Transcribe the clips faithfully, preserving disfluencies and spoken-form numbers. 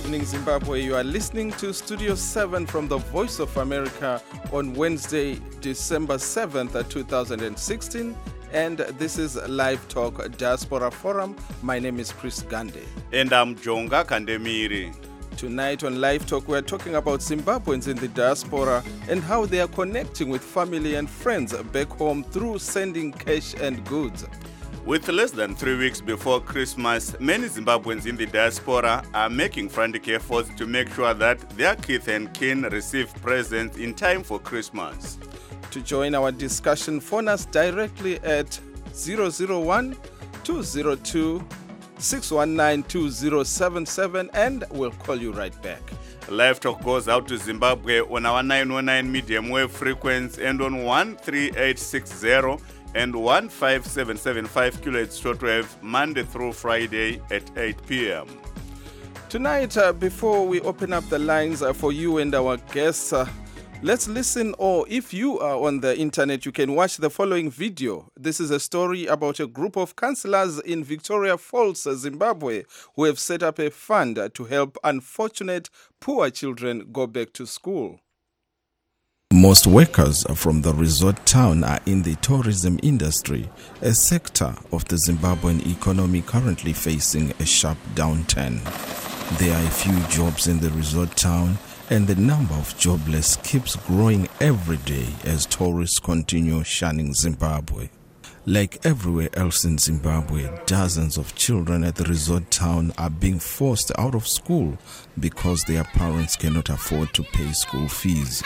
evening, Zimbabwe. You are listening to Studio seven from the Voice of America on Wednesday, December seventh, twenty sixteen. And this is Live Talk Diaspora Forum. My name is Chris Gande. And I'm Jonga Kandemiri. Tonight on Live Talk, we're talking about Zimbabweans in the diaspora and how they are connecting with family and friends back home through sending cash and goods. With less than three weeks before Christmas, many Zimbabweans in the diaspora are making frantic efforts to make sure that their kith and kin receive presents in time for Christmas. To join our discussion, phone us directly at zero zero one, two zero two, six one nine, two zero seven seven and we'll call you right back. Live Talk goes out to Zimbabwe on our nine one nine medium wave frequency and on one three eight six zero and one five seven seven five kilohertz shortwave Monday through Friday at eight p.m. Tonight, uh, before we open up the lines uh, for you and our guests, uh, let's listen, or if you are on the internet, you can watch the following video. This is a story about a group of counselors in Victoria Falls, Zimbabwe, who have set up a fund to help unfortunate poor children go back to school. Most workers from the resort town are in the tourism industry, a sector of the Zimbabwean economy currently facing a sharp downturn. There are a few jobs in the resort town, and the number of jobless keeps growing every day as tourists continue shunning Zimbabwe. Like everywhere else in Zimbabwe, dozens of children at the resort town are being forced out of school because their parents cannot afford to pay school fees.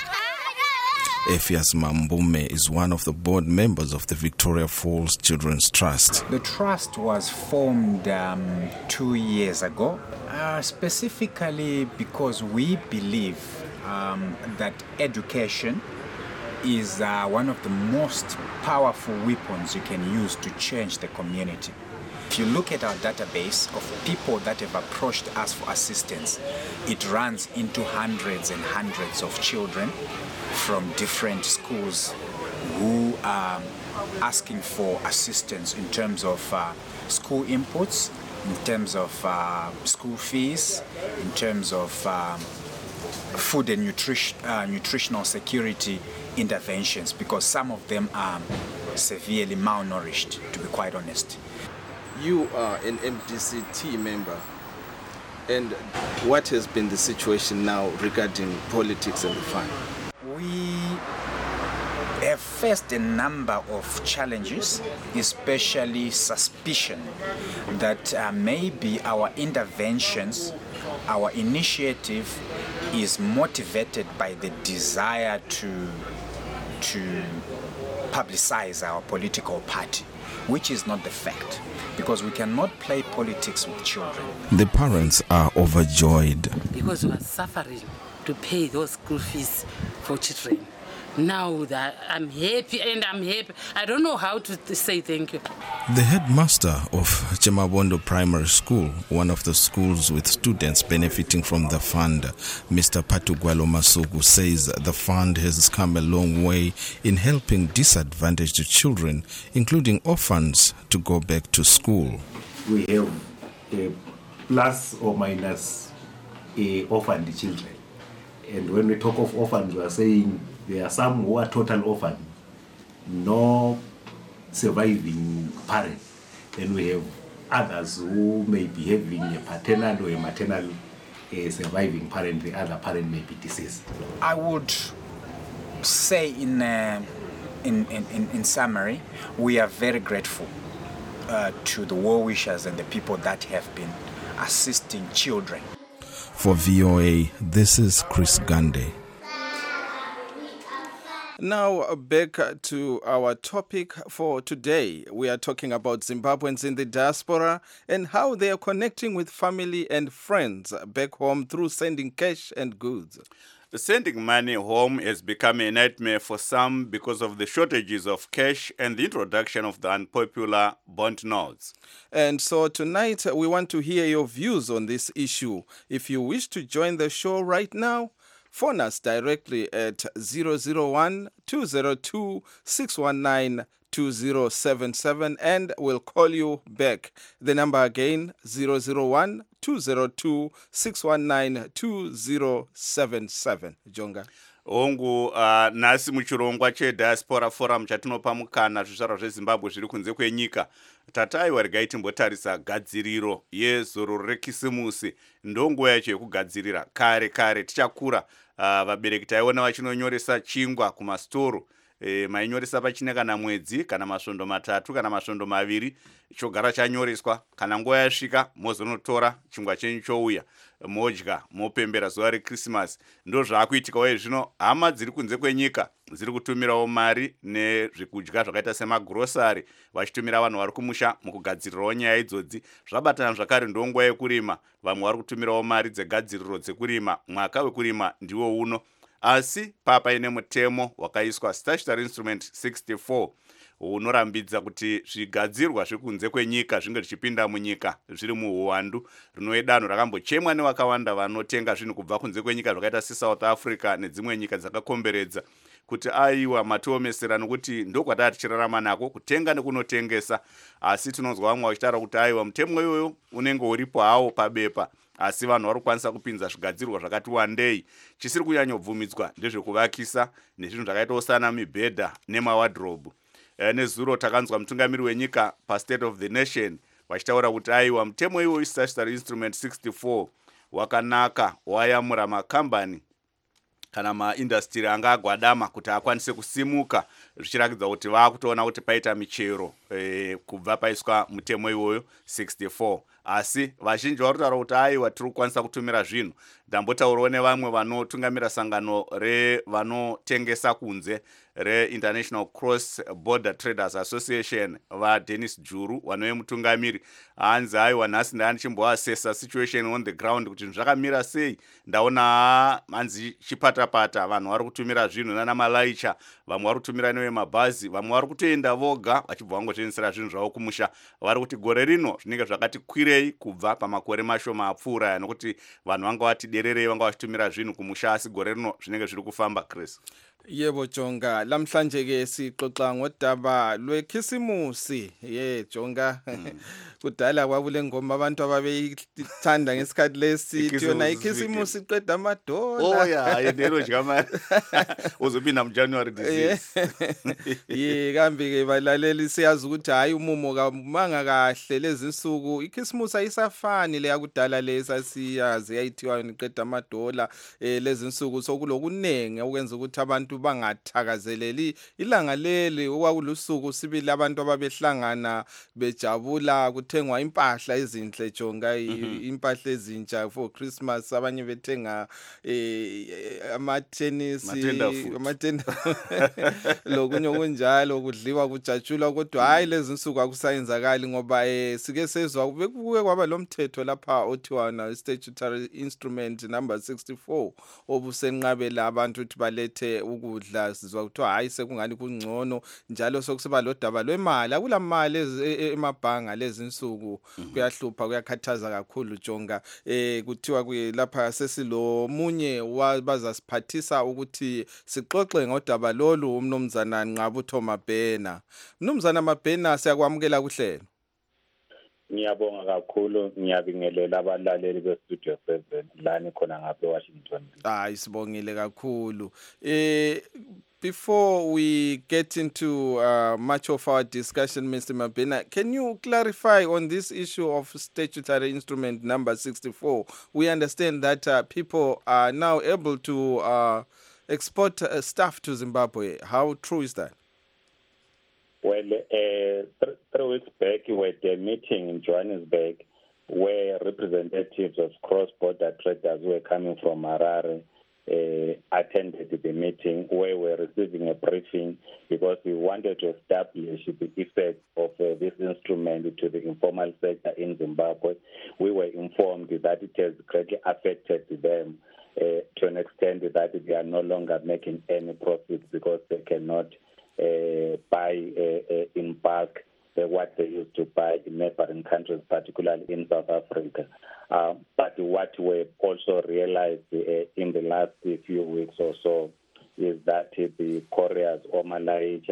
Ephias Mambume is one of the board members of the Victoria Falls Children's Trust. The trust was formed um, two years ago, uh, specifically because we believe um, that education is uh, one of the most powerful weapons you can use to change the community. If you look at our database of people that have approached us for assistance, it runs into hundreds and hundreds of children from different schools who are asking for assistance in terms of uh, school inputs, in terms of uh, school fees, in terms of um, food and nutrition, uh, nutritional security interventions, because some of them are severely malnourished, to be quite honest. You are an M D C T member, and what has been the situation now regarding politics and the fund? We have faced a number of challenges, especially suspicion that uh, maybe our interventions, our initiative is motivated by the desire to, to publicize our political party, which is not the fact, because we cannot play politics with children. The parents are overjoyed because we are suffering to pay those school fees for children. Now that I'm happy and I'm happy, I don't know how to say thank you. The headmaster of Chemabondo Primary School, one of the schools with students benefiting from the fund, Mister Patugwalo Masugu, says the fund has come a long way in helping disadvantaged children, including orphans, to go back to school. We have a plus or minus a orphaned children. And when we talk of orphans, we are saying there are some who are total orphan, no surviving parent. Then we have others who may be having a paternal or a maternal a surviving parent, the other parent may be deceased. I would say in, uh, in, in, in summary, we are very grateful uh, to the well-wishers and the people that have been assisting children. For V O A, this is Chris Gande. Now back to our topic for today. We are talking about Zimbabweans in the diaspora and how they are connecting with family and friends back home through sending cash and goods. Sending money home has become a nightmare for some because of the shortages of cash and the introduction of the unpopular bond notes. And so tonight we want to hear your views on this issue. If you wish to join the show right now, phone us directly at zero zero one, two zero two, six one nine, two zero seven seven, and we'll call you back. The number again, zero zero one, two zero two, six one nine, two zero seven seven. Jonga. hongu uh, nhasi muchirongwa chediaspora forum chatinopa mukana zvizvarwa zvezimbabwe zviri kunze kwenyika tataiwa regai timbotarisa gadziriro yezororo rekisimusi. ndonguva yacho yekugadzirira kare kare tichakura. uh, vabereki taiona vachinonyoresa chingwa kumastoro. E, mainyoresa pachine kana mwedzi kana masvondo matatu kana masvondo maviri chogara chanyoreswa. Kana nguva yasvika mozonotora chingwa chenyu chouya modya mopembera zuva rekrisimasi. ndo zvaakuitikawo izvino. hama dziri kunze kwenyika dziri kutumirawo mari nezvekudya zvakaita semagurosari vachitumira vanhu vari kumusha mukugadzirirawo nyaya idzodzi. zvabatana zvakare ndonguva yekurima. vamwe vari kutumirawo mari dzegadziriro dzekurima. mwaka wekurima ndiwo uno. asi papa ine mutemo wakaiswa statutory instrument sixty-four unorambidza kuti zvigadzirwa zvekunze kwenyika zvinge zvichipinda munyika zviri muhuwandu. rinove danho rakambochemwa nevakawanda vanotenga zvinhu kubva kunze kwenyika zvakaita seSouth Africa nedzimwe nyika dzakakomberedza kuti aiwa matiomesera nokuti ndokwatava tichirarama nako kutenga nekunotengesa. asi tinonzwa vamwe vachitaura kuti aiwa mutemo iyoyo unenge uripo hawo pabepa, asi vanhu vari kukwanisa kupinza zvigadzirwa zvakati wandei. chisiri kunyanyobvumidzwa ndezvekuvakisa nezvinhu zvakaita usana mibhedha nemawadhirobhu. E, nezuro takanzwa mutungamiri wenyika pastate of the nation vachitaura kuti aiwa mutemo iwoyu statutory instrument sixty-four wakanaka, wayamura makambani kana maindastry anga agwadama kuti akwanise kusimuka, zvichirakidza kuti vakutoona kuti paita michero e, kubva paiswa mutemo iwoyo sixty-four. asi vazhinji vari kutaura kuti aiwa tiri kukwanisa kutumira zvinhu. ndambotaurawo nevamwe vanotungamira sangano revanotengesa kunze reInternational Cross Border Traders Association vaDennis Juru vanove mutungamiri. hanzi aiwa nhasi ndanga ndichimboasesa situation on the ground kuti zvakamira sei. ndaona hanzi chipatapata vanhu vari kutumira zvinhu nana malaicha, vamwe vari kutumira newe mabhazi, vamwe vari kutoenda voga vachibva vangozviendesera zvinhu zvavo kumusha. vari kuti gore rino zvinenge zvakati kwirei kubva pamakore mashoma apfuura nokuti vanhu vanga vati dererei vanga vachitumira zvinhu kumusha, asi gore rino zvinenge zviri kufamba. Chris. Yebo Jonga, lamhlanje ke sixoxa ngodaba lwekhisimusi. Ye Jonga, kudala kwakule ngoma abantu ababeyithanda ngesikhathi lesi yona ikhisimusi iqeda amadola. Oh yeah, yedelo jama. Uzobina mu January disease. Ye kambi ke balaleli siyazi ukuthi hayi umumo kamanga kahle lezi insuku. Ikhisimusi ayisafani le yakudala lesa siyazi yayithiwa iqeda amadola. Eh lezi insuku sokulokunenge ukwenza ukuthi abantu bangathakazeleli ilanga leli okwakulusuku sibili abantu ababehlangana bejabula kuthengwa impahla ezinhle Jonga, impahla ezintsha for Christmas, abanye bethenga eh ama tennis amatenda lokunye okunjalo kudliwa kujatshulwa, kodwa hayi lezi insuku akusayenzakali ngoba eh sike sezwa kubuke kwaba lomthetho lapha othiwa na statutory instrument number sixty-four obusenqabela abantu ukuthi balethe ukudla. Sizwa kuthiwa hayi sekungani kungcono, njalo sokusiba lodaba lwemali. akulamali emabhanga lezi insuku, kuyahlupha kuyakhathaza kakhulu Jonga. eh kuthiwa lapha sesilo munye wabazasiphathisa ukuthi sixoxe ngodaba lolu, umnumzana Nqabutho Mabhena. Mnumzana Mabhena, siyakwamukela kuhlelo. Ngiyabonga kakhulu, ngiyabingelela abalaleli bestudio seven lani khona ngapha eWashington. Hayi sibongile kakhulu. Eh Before we get into uh, much of our discussion, Mister Mabhena, can you clarify on this issue of statutory instrument number sixty-four? We understand that uh, people are now able to uh, export uh, stuff to Zimbabwe. How true is that? Well, uh, th- three weeks back, we were at a meeting in Johannesburg where representatives of cross-border traders who were coming from Harare uh, attended the meeting, where we were receiving a briefing because we wanted to establish the effect of uh, this instrument to the informal sector in Zimbabwe. We were informed that it has greatly affected them uh, to an extent that they are no longer making any profits because they cannot Uh, buy uh, uh, in bulk uh, what they used to buy in neighboring countries, particularly in South Africa. Uh, but what we also realized uh, in the last few weeks or so is that uh, the couriers or Malaysia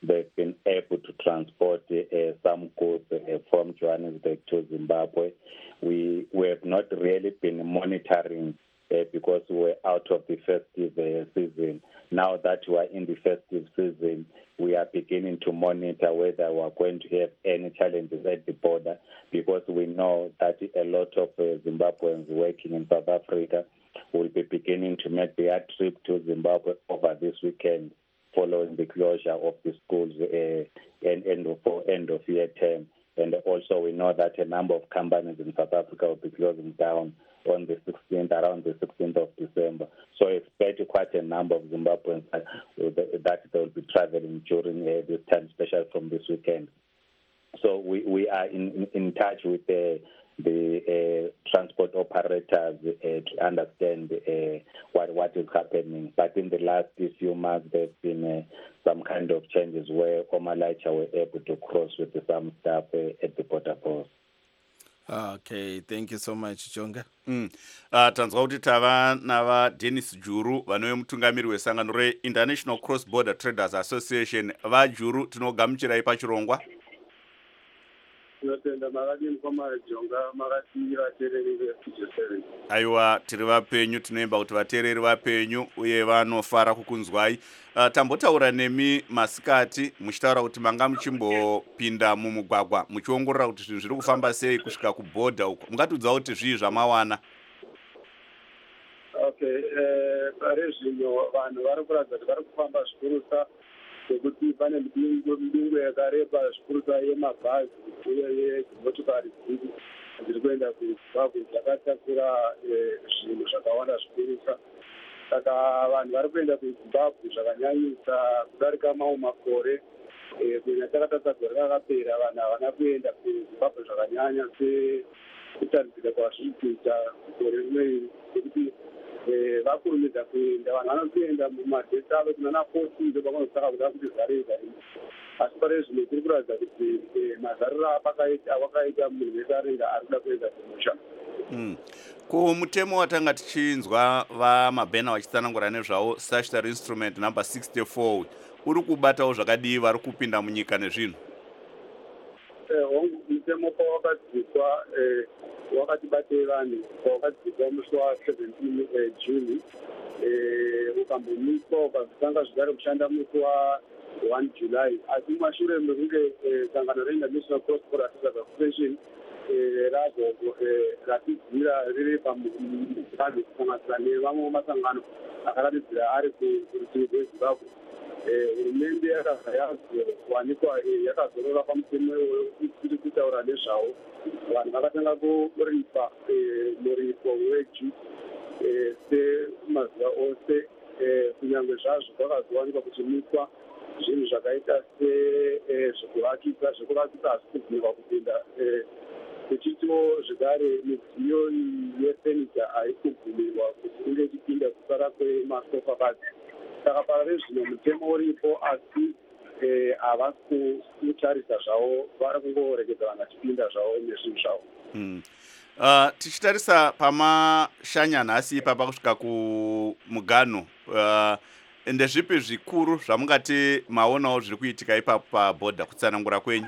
they've been able to transport uh, some goods uh, from Johannesburg to Zimbabwe. We, we have not really been monitoring uh, because we're out of the festive uh, season. Now that we are in the festive season, we are beginning to monitor whether we are going to have any challenges at the border, because we know that a lot of uh, Zimbabweans working in South Africa will be beginning to make their trip to Zimbabwe over this weekend following the closure of the schools uh, and end of, end of year term. And also we know that a number of companies in South Africa will be closing down on the sixteenth, around the sixteenth of December. So expect quite a number of Zimbabweans that, that they will be traveling during uh, this time, especially from this weekend. So we, we are in, in, in touch with the, the uh, transport operators uh, to understand uh, what, what is happening. But in the last few months, there's been uh, some kind of changes where Omalacha were able to cross with some staff uh, at the border post. Okay, thank you so much, Jonga. Mm. Uh, tanzwa kuti tava nava Dennis Juru vanove mutungamiri wesangano re-International Cross Border Traders Association. VaJuru tinogamuchirai pachirongwa. Aiwa, tiri vapenyu, tinoimba kuti vateereri vapenyu uye vanofara kukunzwai. Uh, tambotaura nemi masikati muchitaura kuti manga muchimbopinda mumugwagwa muchiongorora kuti zvinhu zviri kufamba sei kusvika kubhodha uko. Mungatiudzawo kuti zvii zvamawana? Okay, eh pare zvino vanhu vari kuratidza kuti vari kufamba zvikurusa sekuti pane midingo yakareba zvikurusa yemabhazi uye yedzimotokari dziri dziri kuenda kuZimbabwe dzakatakura zvinhu zvakawanda zvikurusa. Saka vanhu vari kuenda kuZimbabwe zvakanyanyisa kudarika mamwe makore. Kunyanya takatarisa gore rakapera vanhu havana kuenda kuZimbabwe zvakanyanya sekutaridzika kwazviri kuita gore rimwe, sekuti vakurumidza kuenda. Vanhu vanotoenda mumadhesi avo kunana fourteen ndopavanosaka kuda kuti zvarega. Asi pare zvino tiri kuratidza kuti mazariro awakaita munhu wese anenge ari kuda kuenda kumusha. Kumutemo watanga tichinzwa vamabhena vachitsanangura nezvavo statutory instrument number sixty-four uri kubatawo zvakadii vari kupinda munyika nezvinhu? Mutemo pawakadzikwa wakatibate vanhu pawakadzikwa musi wa-seventeen June ukambomiswa ukazotanga zvigare kushanda musi wa-one July. Asi mashure mekunge sangano re-International Cross Border Traders Association razo ratidzira riri pamubazi kusanganisira nevamwe masangano akaratidzira ari kurutivi rweZimbabwe. Hurumende yakabva yazowanikwa yakazorora pamutemo iri kutaura nezvawo. Vanhu vakatanga kuripa muripo weju semazuva ose, kunyange zvazvo kwakazowanikwa kuchimiswa zvinhu zvakaita sezvekuvakisa zvekuvakisa hazvi kubvumirwa kupinda, kuchitiwo zvekare midziyo yefenija haikubvumirwa kuti inge ichipinda kusara kwemasofa basi. Saka pare zvino mutemo uripo asi havasi kutarisa zvavo, vari kungorekeza vanhu vachipinda zvavo nezvinhu zvavo. Uh, tichitarisa pamashanya nhasi ipapa kusvika kumugano, uh, ndezvipi zvikuru zvamungati maonawo zviri kuitika ipapo pabhodha kutsanangura kwenyu?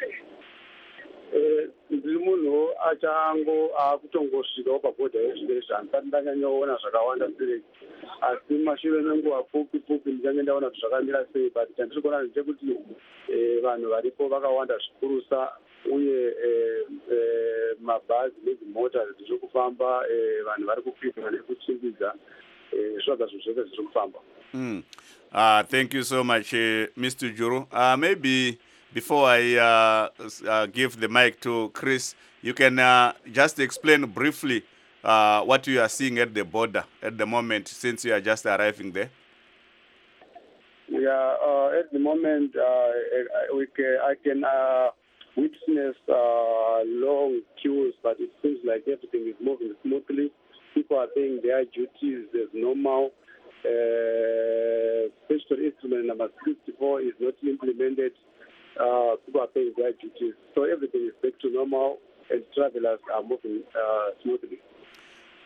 Ndiri munhu achango akutongosvikawo pabhodha yezvizvi handisati ndanyanyaona zvakawanda sei, asi mashure menguva pfupi pfupi ndichange ndaona kuti zvakamira sei. But chandiri kuona ndechekuti vanhu varipo vakawanda zvikurusa uye mabhazi nedzimota dziri kufamba, vanhu vari kupinda nekuchimbidza zvoga zviro zvose zviri kufamba. Mm. Uh, thank you so much, uh, Mister Juru. Uh, maybe before I uh, uh, give the mic to Chris, you can uh, just explain briefly uh, what you are seeing at the border at the moment, since you are just arriving there. Yeah, uh, at the moment, uh, we can, I can uh, witness uh, long queues, but it seems like everything is moving smoothly. People are paying their duties as normal. Uh, statutory instrument number sixty-four is not implemented. Uh, people are paying their duties. So everything is back to normal and travelers are moving uh, smoothly.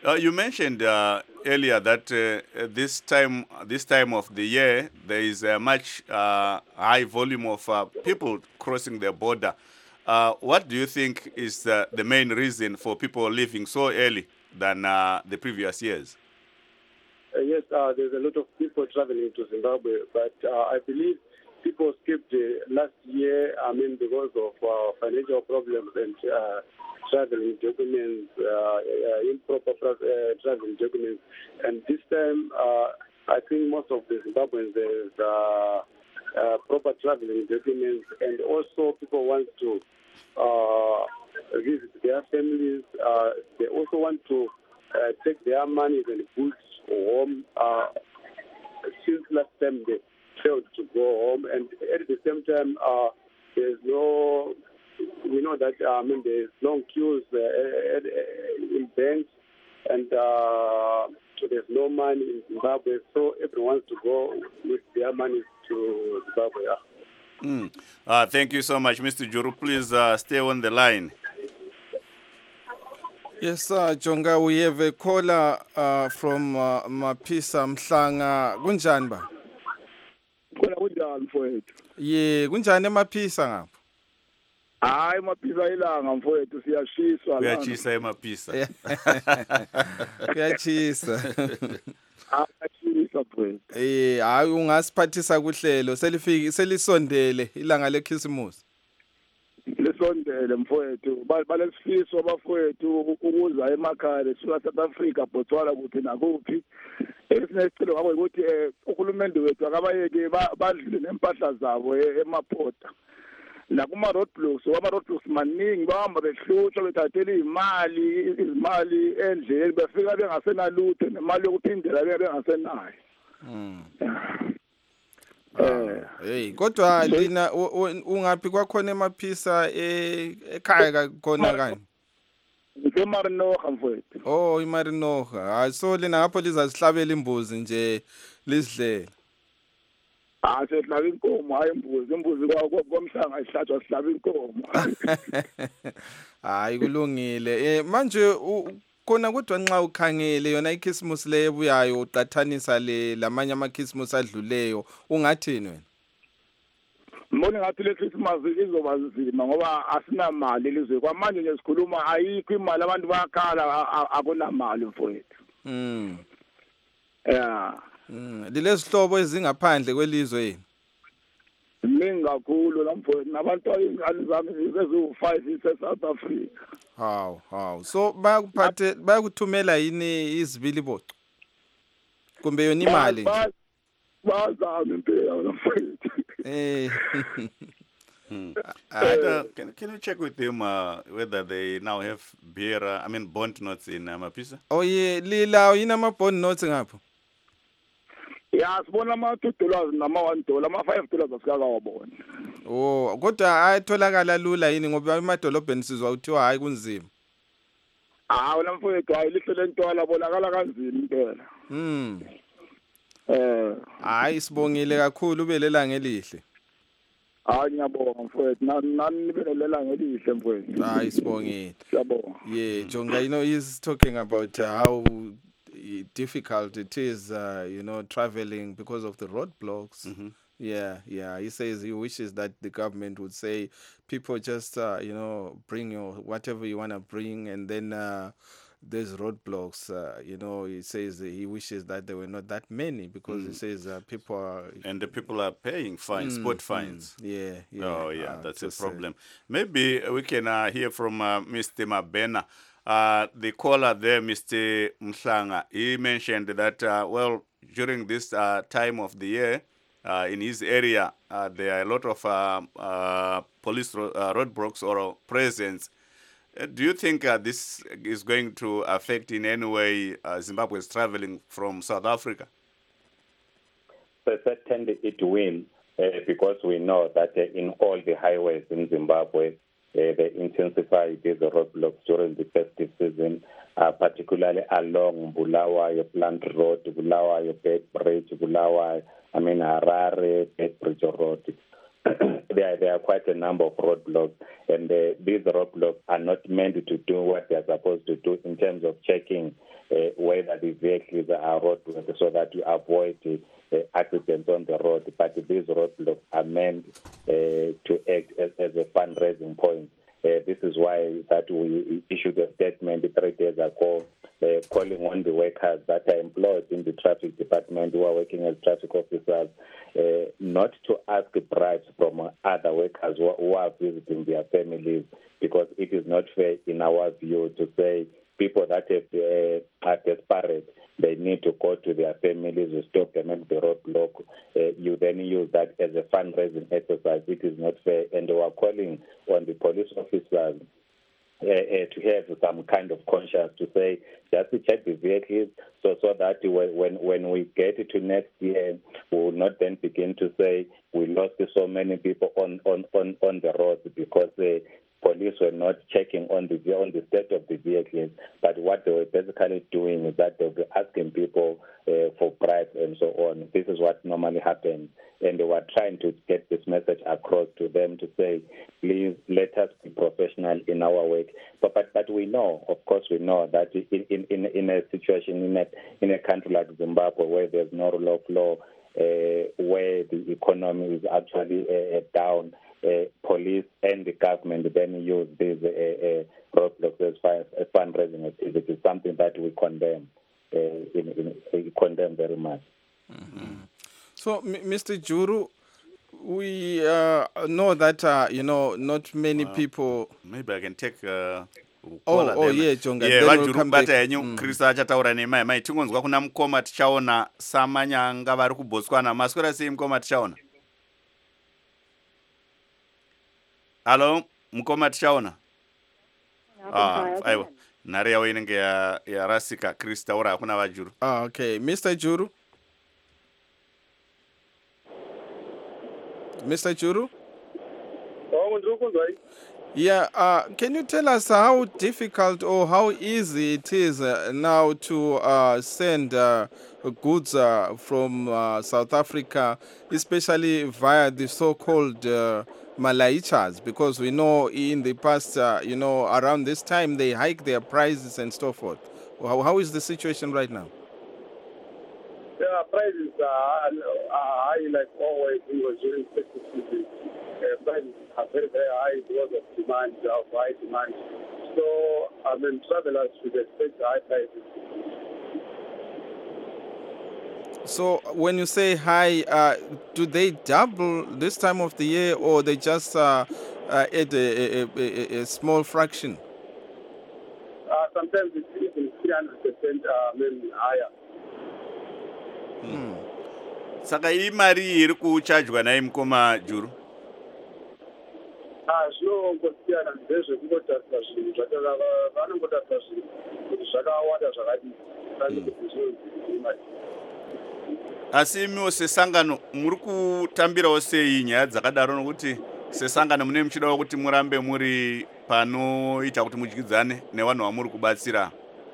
Uh, you mentioned uh, earlier that uh, this time, this time of the year, there is a much uh, high volume of uh, people crossing the border. Uh, what do you think is uh, the main reason for people leaving so early than uh, the previous years? Uh, yes, uh, there's a lot of people traveling to Zimbabwe, but uh, I believe people skipped uh, last year, I mean, because of uh, financial problems and uh, traveling documents, uh, uh, improper uh, traveling documents. And this time, uh, I think most of the Zimbabweans, there's uh, uh, proper traveling documents, and also people want to uh, visit their families. Uh, they also want to uh, take their money and goods home. Uh, since last time, they failed to go home, and at the same time, uh, there's no, we know that, uh, I mean, there's long queues uh, at, uh, in banks, and uh, there's no money in Zimbabwe, so everyone wants to go with their money to Zimbabwe. Mm. Uh, thank you so much, Mister Juru. Please uh, stay on the line. Yes, uh, Jonga, we have a caller uh, from uh, Mapisa Mhlanga. Kunjani ba? Khona kunjani mfowethu? Ye, kunjani eMapisa ngapha? Hayi Mapisa ilanga mfowethu siyashiswa la. Kuyachisa eMapisa. Kuyachisa. Ayachisa mfowethu. Eh, hayi ungasiphathisa kuhlelo selifiki selisondele ilanga leKhisimusi. Lesondele mfowethu balesifiso bafowethu ukuza emakhaya lesuka South Africa Botswana kuphi nakuphi. Esinesicelo ngakho ukuthi uhulumende wethu akabayeke badlule nempahla zabo emapota. La kuma roadblocks wama roadblocks maningi bahamba behlutshwa bethathela imali izimali endleleni befika bengasenalutho nemali yokuphindela bengasenayo. Mm. Eh, hey, kodwa lina ungaphi kwakhona eMapisa ekhaya khona kani? IMarinoha mfowethu. Oh, iMarinoha. Hayi so lina ngapho lizazihlabela imbuzi nje lisidlela. Ah, sihlaba inkomo hayi imbuzi, imbuzi kwamhlanga ihlatshwa sihlaba inkomo. Hayi kulungile. Eh manje khona kodwa nxa ukhangele yona iChristmas le ebuyayo uqathanisa le lamanye amaChristmas adluleyo ungathini wena? Mbona ngathi le Christmas izoba nzima ngoba asinamali elizwe kwamanje nje sikhuluma ayikho imali abantu bayakhala akunamali mfowethu. Mm. Yeah. Mm, lilezihlobo ezingaphandle kwelizwe yini? Mingi kakhulu la mfowethu nabantu ingane zami eziwu five ise South Africa. Haw, haw. So bayakuphathe bayakuthumela yini izibili boco? Kumbe yona imali? Bazama impela mfowethu. Eh. hmm. uh, can, can you check with them uh, whether they now have beer, uh, I mean bond notes in uh, Mapisa? Oh yeah, lila yini ama bond notes ngapho? Ya sibona ama two dollars nama one dollar, ama five dollars asikakawabona. Oh, kodwa ayatholakala lula yini ngoba emadolobheni sizwa uthiwa hayi kunzima. Ah, wena mfowethu hayi lihle lentwala bonakala kanzima impela. Mm. Eh, hayi sibongile kakhulu ubelela ngelihle. Hayi ngiyabonga mfowethu, nani nibelela ngelihle mfowethu. Hayi sibongile. Siyabonga. Yeah, Jonga, you know he's talking about uh, how difficult it is, uh, you know, traveling because of the roadblocks. Mm-hmm. Yeah, yeah. He says he wishes that the government would say, people just, uh, you know, bring your whatever you want to bring, and then uh, there's roadblocks. Uh, you know, he says he wishes that there were not that many because mm. he says uh, people are... And the people are paying fines, mm, sport fines. Mm, yeah, yeah. Oh, yeah, uh, that's a problem. Say. Maybe we can uh, hear from uh, Mister Mabena. Uh, the caller there, Mister Mhlanga, he mentioned that, uh, well, during this uh, time of the year, uh, in his area, uh, there are a lot of uh, uh, police ro- uh, roadblocks or presence. Uh, do you think uh, this is going to affect in any way uh, Zimbabwe's traveling from South Africa? So certainly it will, uh, because we know that uh, in all the highways in Zimbabwe, Uh, they intensified the roadblocks during the festive season, uh, particularly along Bulawayo Plant Road, Bulawayo Bed Bridge, Bulawayo, I mean Harare Bed Bridge Road. there, are, there are quite a number of roadblocks, and uh, these roadblocks are not meant to do what they are supposed to do in terms of checking uh, whether the vehicles are roadblocks so that you avoid uh, accidents on the road. But these roadblocks are meant uh, to act as, as a fundraising point. Uh, this is why that we issued a statement three days ago uh, calling on the workers that are employed in the traffic department who are working as traffic officers uh, not to ask bribes from uh, other workers who, who are visiting their families, because it is not fair in our view to say people that have, uh, are desperate, they need to go to their families, you stop them at the roadblock. Uh, you then use that as a fundraising exercise. It is not fair. And we are calling on the police officers uh, uh, to have some kind of conscience to say, just to check the vehicles so, so that when, when we get to next year, we will not then begin to say we lost so many people on, on, on, on the roads because they police were not checking on the on the state of the vehicles, but what they were basically doing is that they were asking people uh, for bribes and so on. This is what normally happens, and they were trying to get this message across to them to say, please let us be professional in our work. But but, but we know, of course, we know that in in, in, in a situation in a in a country like Zimbabwe where there's no rule of law, uh, where the economy is actually uh, down. Uh, police and the government then use these uh, uh, roadblocks as far as fundraising activities, something that we condemn, uh, in, in, we condemn very much. Mm-hmm. So, M- Mister Juru, we uh, know that uh, you know not many uh, people. Maybe I can take. Uh... Oh, oh yeah, Jonga. Yeah, vajuru bata yenyu Krista achataura nemai mai tingonzwa kuna mukoma tichaona samanyanga vari kuBotswana maswera sei mukoma tichaona. Hello, mukoma tichaona. Ah, aiwa. Nhare yawo inenge ya yarasika Krista ora hakuna vajuru. Ah, okay. Mister Juru. Mister Juru? Oh, ndikukunzwai. Yeah, uh, can you tell us how difficult or how easy it is uh, now to uh, send uh, goods uh, from uh, South Africa, especially via the so-called uh, Malaichas? Because we know in the past, uh, you know, around this time they hike their prices and so forth. How, how is the situation right now? Yeah, prices are, are high like always during festive season. Uh, prices are very, very high because of demand, of high demand. So, I mean, travelers should expect high prices. So, when you say high, uh, do they double this time of the year, or they just uh, uh, add a, a, a, a small fraction? Uh, sometimes it's even three hundred percent uh, maybe higher. Hmm. Saka imari iri kuchajwa naye mukoma Juru. Ah, zvinongosiyana ndezvekungotarisa zvinhu zvakanaka vanongotarisa zvinhu kuti zvakawanda zvakadii kandi kuti zvinonzi. Asi imiwo sesangano muri kutambirawo sei nyaya dzakadaro nokuti sesangano mune muchidawo kuti murambe muri panoita kuti mudyidzane nevanhu vamuri kubatsira?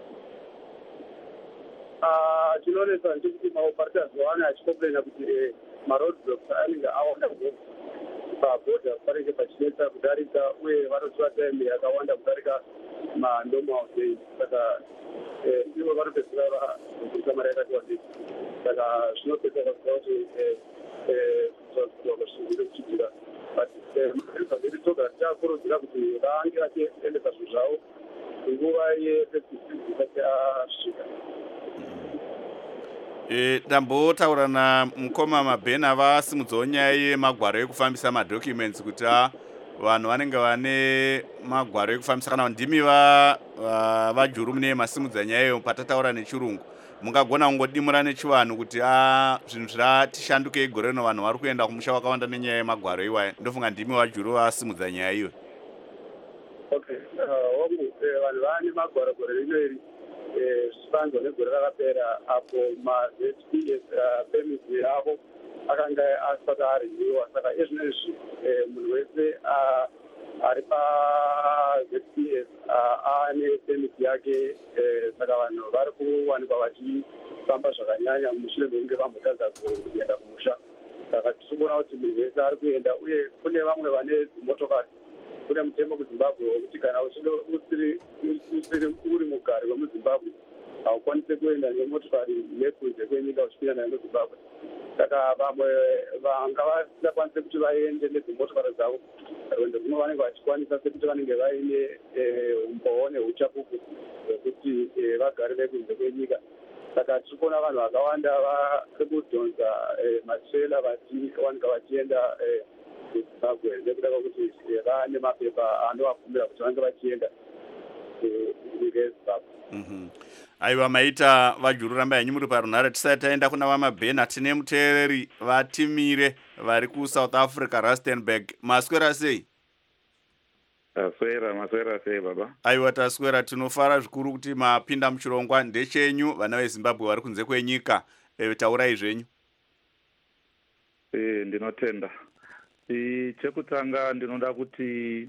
Ah, chinonetsa ndechekuti maoparators vawana achikomplaina kuti maroadblocks anenge awanda pabhodha panenge pachinetsa kudarika uye vanotora time yakawanda kudarika manormal days. Saka ivo vanopedzisira vaisa mari yakati wandei. Saka zvinopedzisa kuziva kuti zviri kuchitika. But pamberi toga tichakurudzira kuti vange vachiendesa zvinhu zvavo nguva yefestive season isati yasvika. E, ndambotaura namukoma Mabhena vasimudzawo nyaya yemagwaro ekufambisa madocuments kuti vanhu vanenge vane magwaro ekufambisa kana ndimi vajuru mune masimudza nyaya iyo patataura nechirungu mungagona kungodimura nechivanhu kuti zvinhu zvatishanduke igore rino vanhu vari kuenda kumusha wakawanda nenyaya yemagwaro iwaya. Ndofunga ndimi vajuru vasimudza nyaya iyo. Okay, wangu vanhu vane magwaro gore rino iri zvifanzwa negore rakapera apo ma-Z P S pemisi avo akanga asati ariniwa. Saka izvinezvi munhu wese ari pa-Z P S ane pemisi yake. Saka vanhu vari kuwanikwa vachifamba zvakanyanya mushure mekunge vambotadza kuenda kumusha. saka tichibona kuti munhu wese ari kuenda uye kune vamwe vane dzimotokari. Kune mutemo kuzimbabwe wekuti kana uchinge usiri usiri uri mugari wemuzimbabwe haukwanisi kuenda nemotokari yekunze kwenyika uchipinda nayo muzimbabwe. Saka vamwe vanga vasingakwanisi kuti vaende nedzimotokari dzavo ende kuno vanenge vachikwanisa sekuti vanenge vaine umboo neuchapupu hwekuti vagari vekunze kwenyika. Saka tiri kuona vanhu vakawanda vari kudhonza matrela vachiwanika vachienda kuzimbabwe nekuda kwekuti vane mapepa anovabvumira kuti vange vachienda kunyika yezimbabwe. Aiwa, maita vajuru ramba yanyu muri parunhare. Tisati taenda kuna vamabhena, tine muteereri vatimire vari kuSouth Africa, Rustenburg. Maswera sei? Taswera, maswera sei baba? Aiwa, taswera. Tinofara zvikuru kuti mapinda muchirongwa ndechenyu. Vana veZimbabwe vari kunze kwenyika, e, taurai zvenyu. E, ndinotenda. E, chekutanga ndinoda kuti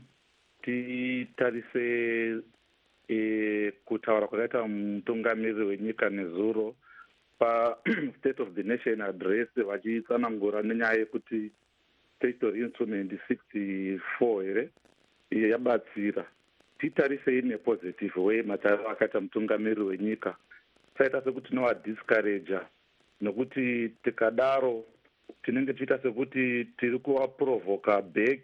titarise e, kutaura kwakaita mutungamiriri wenyika nezuro pa State of the Nation address vachitsanangura nenyaya yekuti Statutory Instrument sixty-four here iyo yabatsira. Titarisei nepositive way matauro akaita mutungamiriri wenyika. Saita sekuti tinova discourage nokuti tikadaro tinenge tiita sekuti tiri kuvaprovoka back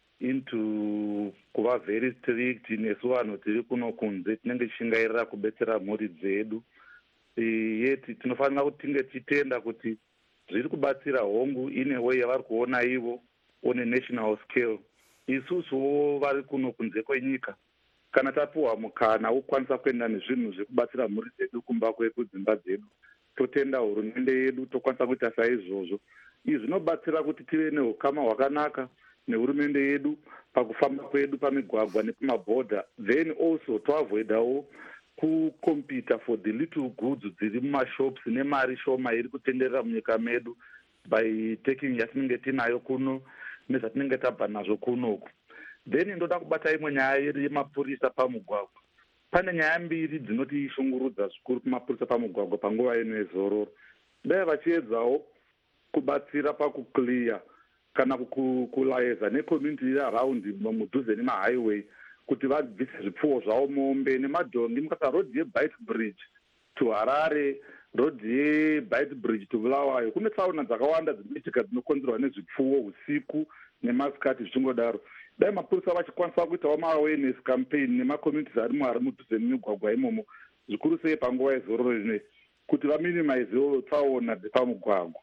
into kuva very strict nesu vanhu tiri kuno kunze tinenge tichingairira kubetsera mhuri dzedu. Yeti tinofanira kuti tinge titenda kuti zviri kubatsira hongu ine way yavari kuona ivo on a national scale. Isusuwo vari kuno kunze kwenyika kana tapiwa mukana wokukwanisa kuenda nezvinhu zvekubatsira mhuri dzedu kumba kwekudzimba dzedu, totenda hurumende yedu tokwanisa kuita saizvozvo. Izvi zvinobatsira kuti tive neukama hwakanaka nehurumende yedu pakufamba kwedu pamigwagwa nepamabhodha, then also toavoidawo kucompete for the little goods dziri mumashops nemari shoma iri kutenderera munyika medu by taking yatinenge tinayo kuno nezvatinenge tabva nazvo kunoku. Then ndoda kubata imwe nyaya iri yemapurisa pamugwagwa. Pane nyaya mbiri dzinotishungurudza zvikuru kumapurisa pamugwagwa panguva ino yezororo. Dai vachiedzawo kubatsira pakuclear kana kulaeza necommunity iri around mudhuze nemahighway kuti vabvise zvipfuwo zvavo mombe nemadhongi. Mukasa road yeBite Bridge to Harare, road yeBite Bridge to Bulawayo, kune tsaona dzakawanda dzinoitika dzinokonzerwa nezvipfuwo usiku nemasikati zvichingodaro. Dai mapurisa vachikwanisa kuitawo ma-awareness campaign nemacommunities arimo ari mudhuze nemigwagwa imomo, zvikuru sei panguva yezororo ino, kuti vaminimizewo tsaona dzepamugwagwa.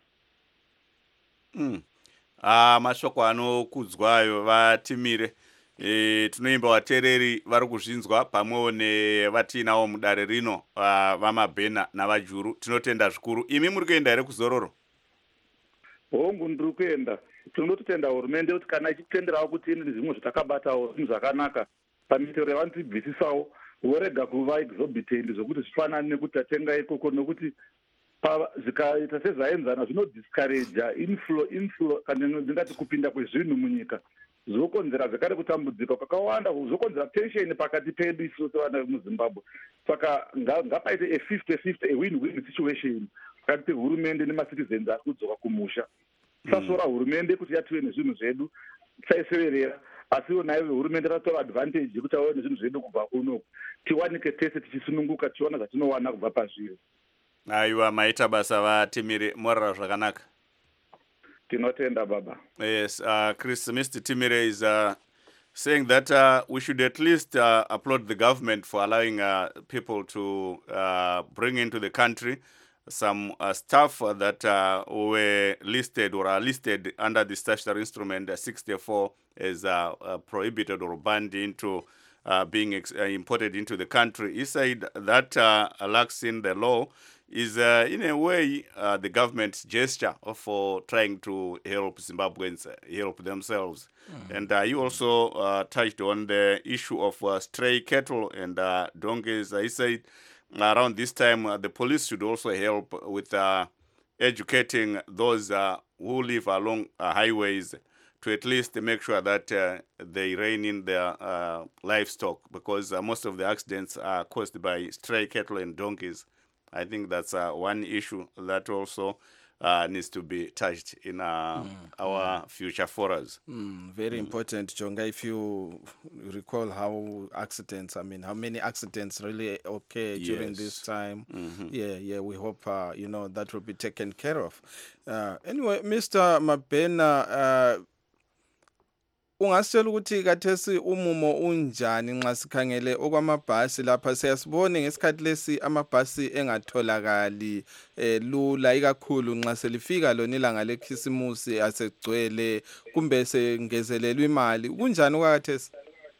Mm. Ah, mashoko anokudzwayo vatimire. E, tinoimba vateereri vari kuzvinzwa pamwewo nevatinawo mudare rino uh, vamabhena navajuru. Tinotenda zvikuru. Imi muri kuenda here kuzororo? Hongu ndiri kuenda. Tinototenda hurumende kuti kana ichitenderawo kuti ine zvimwe zvatakabatawo zvinhu zvakanaka pamitero yavanotibvisisawo vorega kuva exorbitant zvokuti zvifanane nekuti tatenga ikoko, nokuti zvikaita sezvaenzana zvinodiscouragea inflow inflow kana dzingati kupinda kwezvinhu munyika, zvokonzera zvakare kutambudzika kwakawanda, zvokonzera tension pakati pedu isusu vana vemuzimbabwe. Saka ngapaite a fifty fifty a win-win situation pakati pehurumende nemacitizens ari kudzoka kumusha. Tasora hurumende kuti yative nezvinhu zvedu saiseverera, asiwo nayo hurumende ratora advantage yekuti auye nezvinhu zvedu kubva kunoku, tiwanike tese tichisununguka tichiona zvatinowana kubva pazviri. Aiwa, maita basa vatimire, morara zvakanaka. Tinotenda baba. Yes, uh, Chris, Mister Timire is uh, saying that uh, we should at least uh, applaud the government for allowing uh, people to uh, bring into the country some uh, staff that uh, were listed or are listed under the statutory instrument uh, sixty-four as uh, uh, prohibited or banned into uh, being ex- uh, imported into the country. He said that uh, lacks in the law is uh, in a way uh, the government's gesture for trying to help Zimbabweans uh, help themselves. Mm. And uh, you also uh, touched on the issue of uh, stray cattle and uh, donkeys. Uh, he said around this time uh, the police should also help with uh, educating those uh, who live along uh, highways to at least make sure that uh, they rein in their uh, livestock, because uh, most of the accidents are caused by stray cattle and donkeys. I think that's uh, one issue that also uh, needs to be touched in uh, mm. our future forums. Mm, very mm. important, Jonga. If you recall how accidents, I mean, how many accidents really occur yes. during this time. Mm-hmm. Yeah, yeah, we hope, uh, you know, that will be taken care of. Uh, anyway, Mister Mabhena, uh, ungasitshela ukuthi kathesi umumo unjani nxa sikhangele okwamabhasi lapha siyasibona ngesikhathi lesi amabhasi engatholakali eh, lula ikakhulu nxa selifika lona ilanga lekhisimusi asegcwele kumbe sengezelelwa imali kunjani okwakathesi?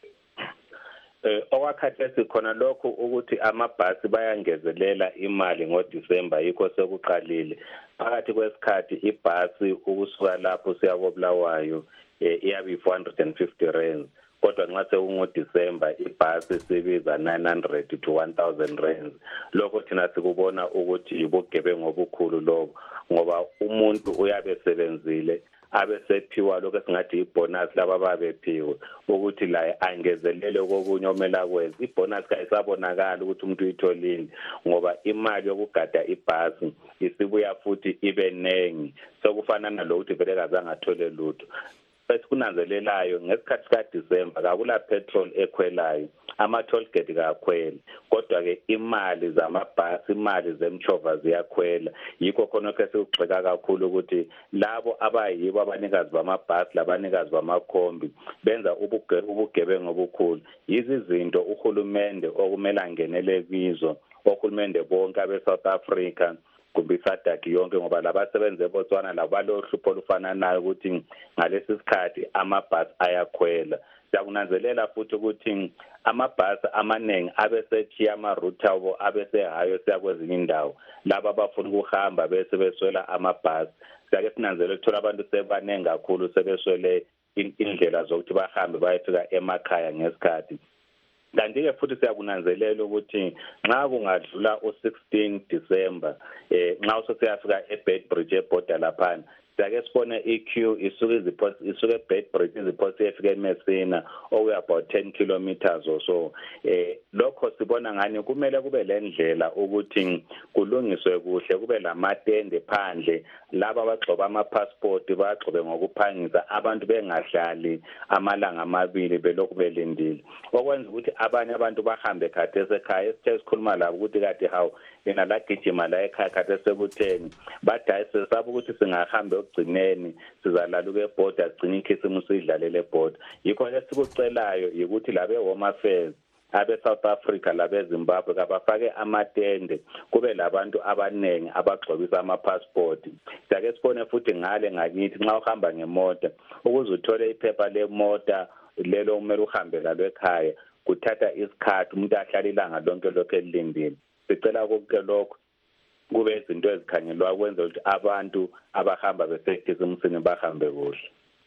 Eh okwakhathesi khona lokho ukuthi amabhasi bayangezelela imali ngoDisemba yikho sekuqalile phakathi kwesikhathi ibhasi ukusuka lapho siya koBulawayo iyabe four hundred fifty rands kodwa nxa sekungoDisemba ibhasi sibiza nine hundred to one thousand rands lokho thina sikubona ukuthi yibugebengu obukhulu lokho ngoba umuntu uyabe sebenzile abe sephiwa lokho esingathi ibonus laba babephiwe ukuthi la angezelele kokunye omela kwenza ibonus kayisabonakala ukuthi umuntu uyitholile ngoba imali yokugada ibhasi isibuya futhi ibe nengi sokufanana lokuthi vele kazange athole lutho esikunanzelelayo ngesikhathi kaDisemba kakula petrol ekhwelayo ama-toll gate kakhwela kodwa ke imali zamabhasi imali zemchova ziyakhwela yikho khona ke sikugxeka kakhulu ukuthi labo abayibo abanikazi bamabhasi labanikazi bamakhombi benza ubugebengu obukhulu yizi izinto uhulumende okumele angenele kizo ohulumende bonke abe-South Africa kumbe iSADC yonke ngoba labasebenze eBotswana labalohlupho lufananayo ukuthi ngalesi sikhathi amabhasi ayakhwela siyakunanzelela futhi ukuthi amabhasi amaningi abesethiya ama-route abo abesehayo siya kwezinye indawo laba abafuna ukuhamba bese beswela amabhasi siyake sinanzele ukuthola abantu sebaningi kakhulu sebeswele indlela zokuthi bahambe bayefika emakhaya ngesikhathi kanti-ke futhi siyakunanzelela ukuthi nxa kungadlula u-sixteen December eh nxa usesiyafika eBedbridge eborder laphana siyake sibone i-queue isuke iziphosi isuke eBedbridge iziphosi efika eMessina okuya about ten kilometers or so eh lokho sibona ngani kumele kube lendlela ukuthi kulungiswe kuhle kube lamatende phandle laba abagcoba ama-passport bagcobe ngokuphangisa abantu bengahlali amalanga amabili belokhu belindile okwenza ukuthi abanye abantu bahambe khathesi ekhaya esithe sikhuluma labo ukuthi kade hawu yena lagijima la ekhaya khathesi sekutheni badayise saba ukuthi singahamba ogcineni sizalaluka eborder agcina ikhisimusi idlalele eborder yikho lesikucelayo ukuthi labe home affairs abe-South Africa labe-Zimbabwe kabafake amatende kube labantu abanengi abagxobisa ama-passport siyake sibone futhi ngale ngakithi nxa uhamba ngemoto ukuze uthole iphepha lemota lelo umele uhambe lalo ekhaya kuthatha isikhathi umuntu ahlala ilanga lonke lokho elindile sicela konke lokho kube izinto ezikhangelwa kwenza ukuthi abantu abahamba besekhisimusini bahambe kuhle.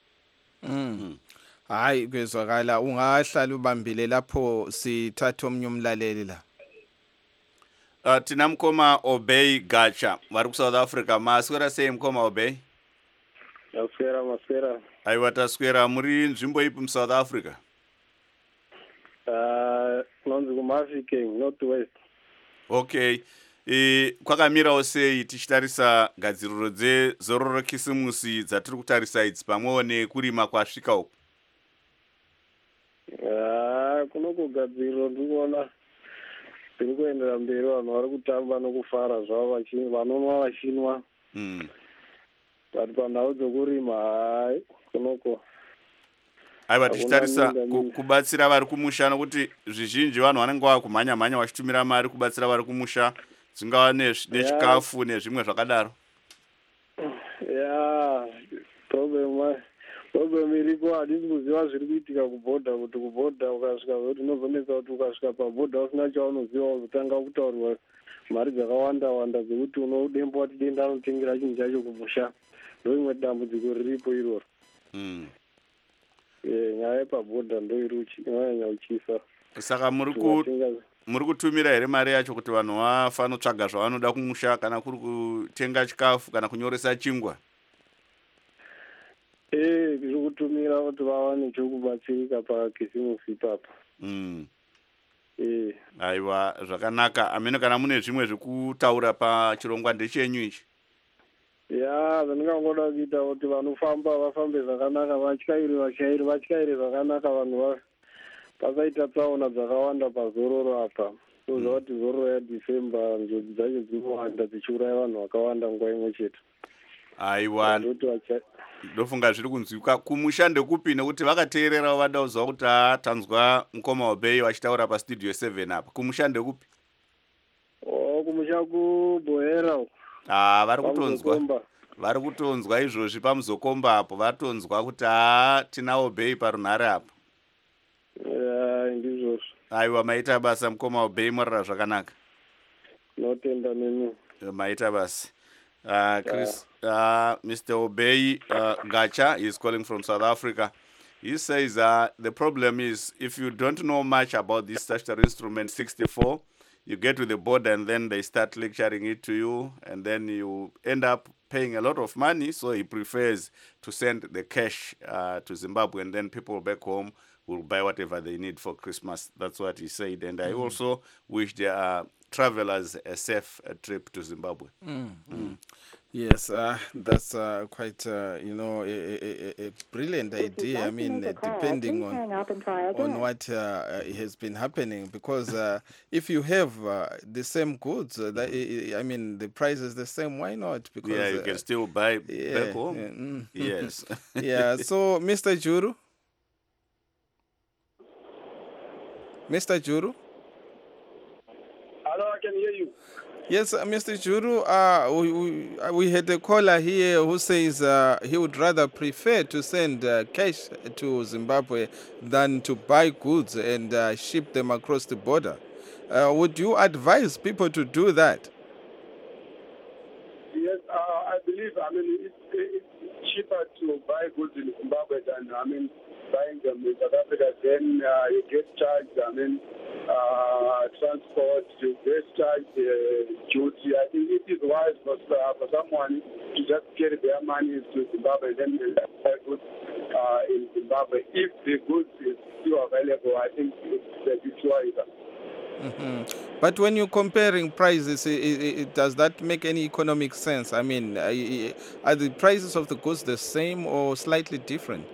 Mhm. Hayi kwezwakala ungahlala ubambile lapho sithatha omnye umlaleli la. Uh, tina mkoma Obey Gacha vari kuSouth Africa maswera sei mkoma Obey? Maswera maswera. Aiwa taswera muri nzvimbo ipi muSouth Africa? Uh, nonzi kuMafikeng North West. Okay. E kwakamirawo sei tichitarisa gadziriro dzezororo khisimusi dzatiri kutarisa idzi pamwewo nekurima kwasvika uku? Ah, kunokugadziriro ndikuona zviri kuendera mberi vanhu vari kutamba nokufara zvavo vanonwa vachinwa mm. but pandau dzokurima hai kunoko aiwa tichitarisa kubatsira vari kumusha nokuti zvizhinji vanhu vanenge vava kumhanya mhanya vachitumira mari kubatsira vari kumusha dzingava nechikafu nezvimwe zvakadaro. ya problem problem iripo handisi kuziva zviri kuitika kubhodha kuti kubhodha ukasvika kuti unozonetsa kuti ukasvika pabhodha usina chaunoziva uzotanga kutaurirwa mari dzakawanda wanda dzekuti unodemba kuti denda anotengera chinhu chacho kumusha ndo imwe dambudziko riripo iroro. mm. nyaya yepabhodha ndo iri inonyanya uchisa saka muri muri kutumira here mari yacho kuti vanhu vafano tsvaga zvavanoda kumusha kana kuri kutenga chikafu kana kunyoresa chingwa? Eh, zviri kutumira kuti vawane chokubatsirika pakisimusi ipapa. Mm. Eh. Aiwa zvakanaka amene kana mune zvimwe zvekutaura pachirongwa ndechenyu ichi? ya zvandingangoda kuita kuti vanofamba vafambe zvakanaka, vatyairi vatyairi vatyairi zvakanaka, vanhu vasaita tsaona dzakawanda pazororo apa. So zvavati zororo yaDecember njodzi dzacho dzinowanda dzichiuraya vanhu vakawanda nguva imwe chete. Aiwa, ndofunga zviri kunzwika. Kumushande kupi nekuti vakateerera vada kuziva kuti haa tanzwa mukoma Obey vachitaura pastudio seven apa. Kumushande kupi? Oh, kumusha kuBohera. Ah, vari kutonzwa. Vari kutonzwa izvozvi pamuzokomba apo. Vatonzwa kuti haa tina Obey parunhare apo. Ya, ndizvozvo. Aiwa, maita basa mukoma Obey, morara zvakanaka. Notenda nemi. Maita basa. Uh, Chris, uh, Mister Obey uh, Gacha is calling from South Africa. He says uh, the problem is if you don't know much about this statutory instrument sixty-four, you get to the border and then they start lecturing it to you, and then you end up paying a lot of money. So he prefers to send the cash uh, to Zimbabwe, and then people back home will buy whatever they need for Christmas. That's what he said. And I also wish their uh, travelers a safe uh, trip to Zimbabwe. Mm. Mm. Yes, uh, that's uh, quite, uh, you know, a, a, a brilliant idea. I mean, uh, depending on, on what uh, has been happening, because uh, if you have uh, the same goods, uh, that, I mean, the price is the same, why not? Because yeah, you uh, can still buy yeah, back home. Yeah, mm. Yes. Yeah, so Mister Juru? Mister Juru? Hello, I can hear you. Yes, uh, Mister Juru, uh, we, we, uh, we had a caller here who says uh, he would rather prefer to send uh, cash to Zimbabwe than to buy goods and uh, ship them across the border. Uh, would you advise people to do that? Yes, uh, I believe, I mean, it's, it's cheaper to buy goods in Zimbabwe than, I mean, buying them in South Africa. Then uh, you get charged, I mean, uh, transport, you get charged uh, duty. I think it is wise for, uh, for someone to just carry their money to Zimbabwe and then they buy goods uh, in Zimbabwe. If the goods is still available, I think it's a bit wiser. Mm-hmm. But when you're comparing prices, it, it, it, does that make any economic sense? I mean, are the prices of the goods the same or slightly different?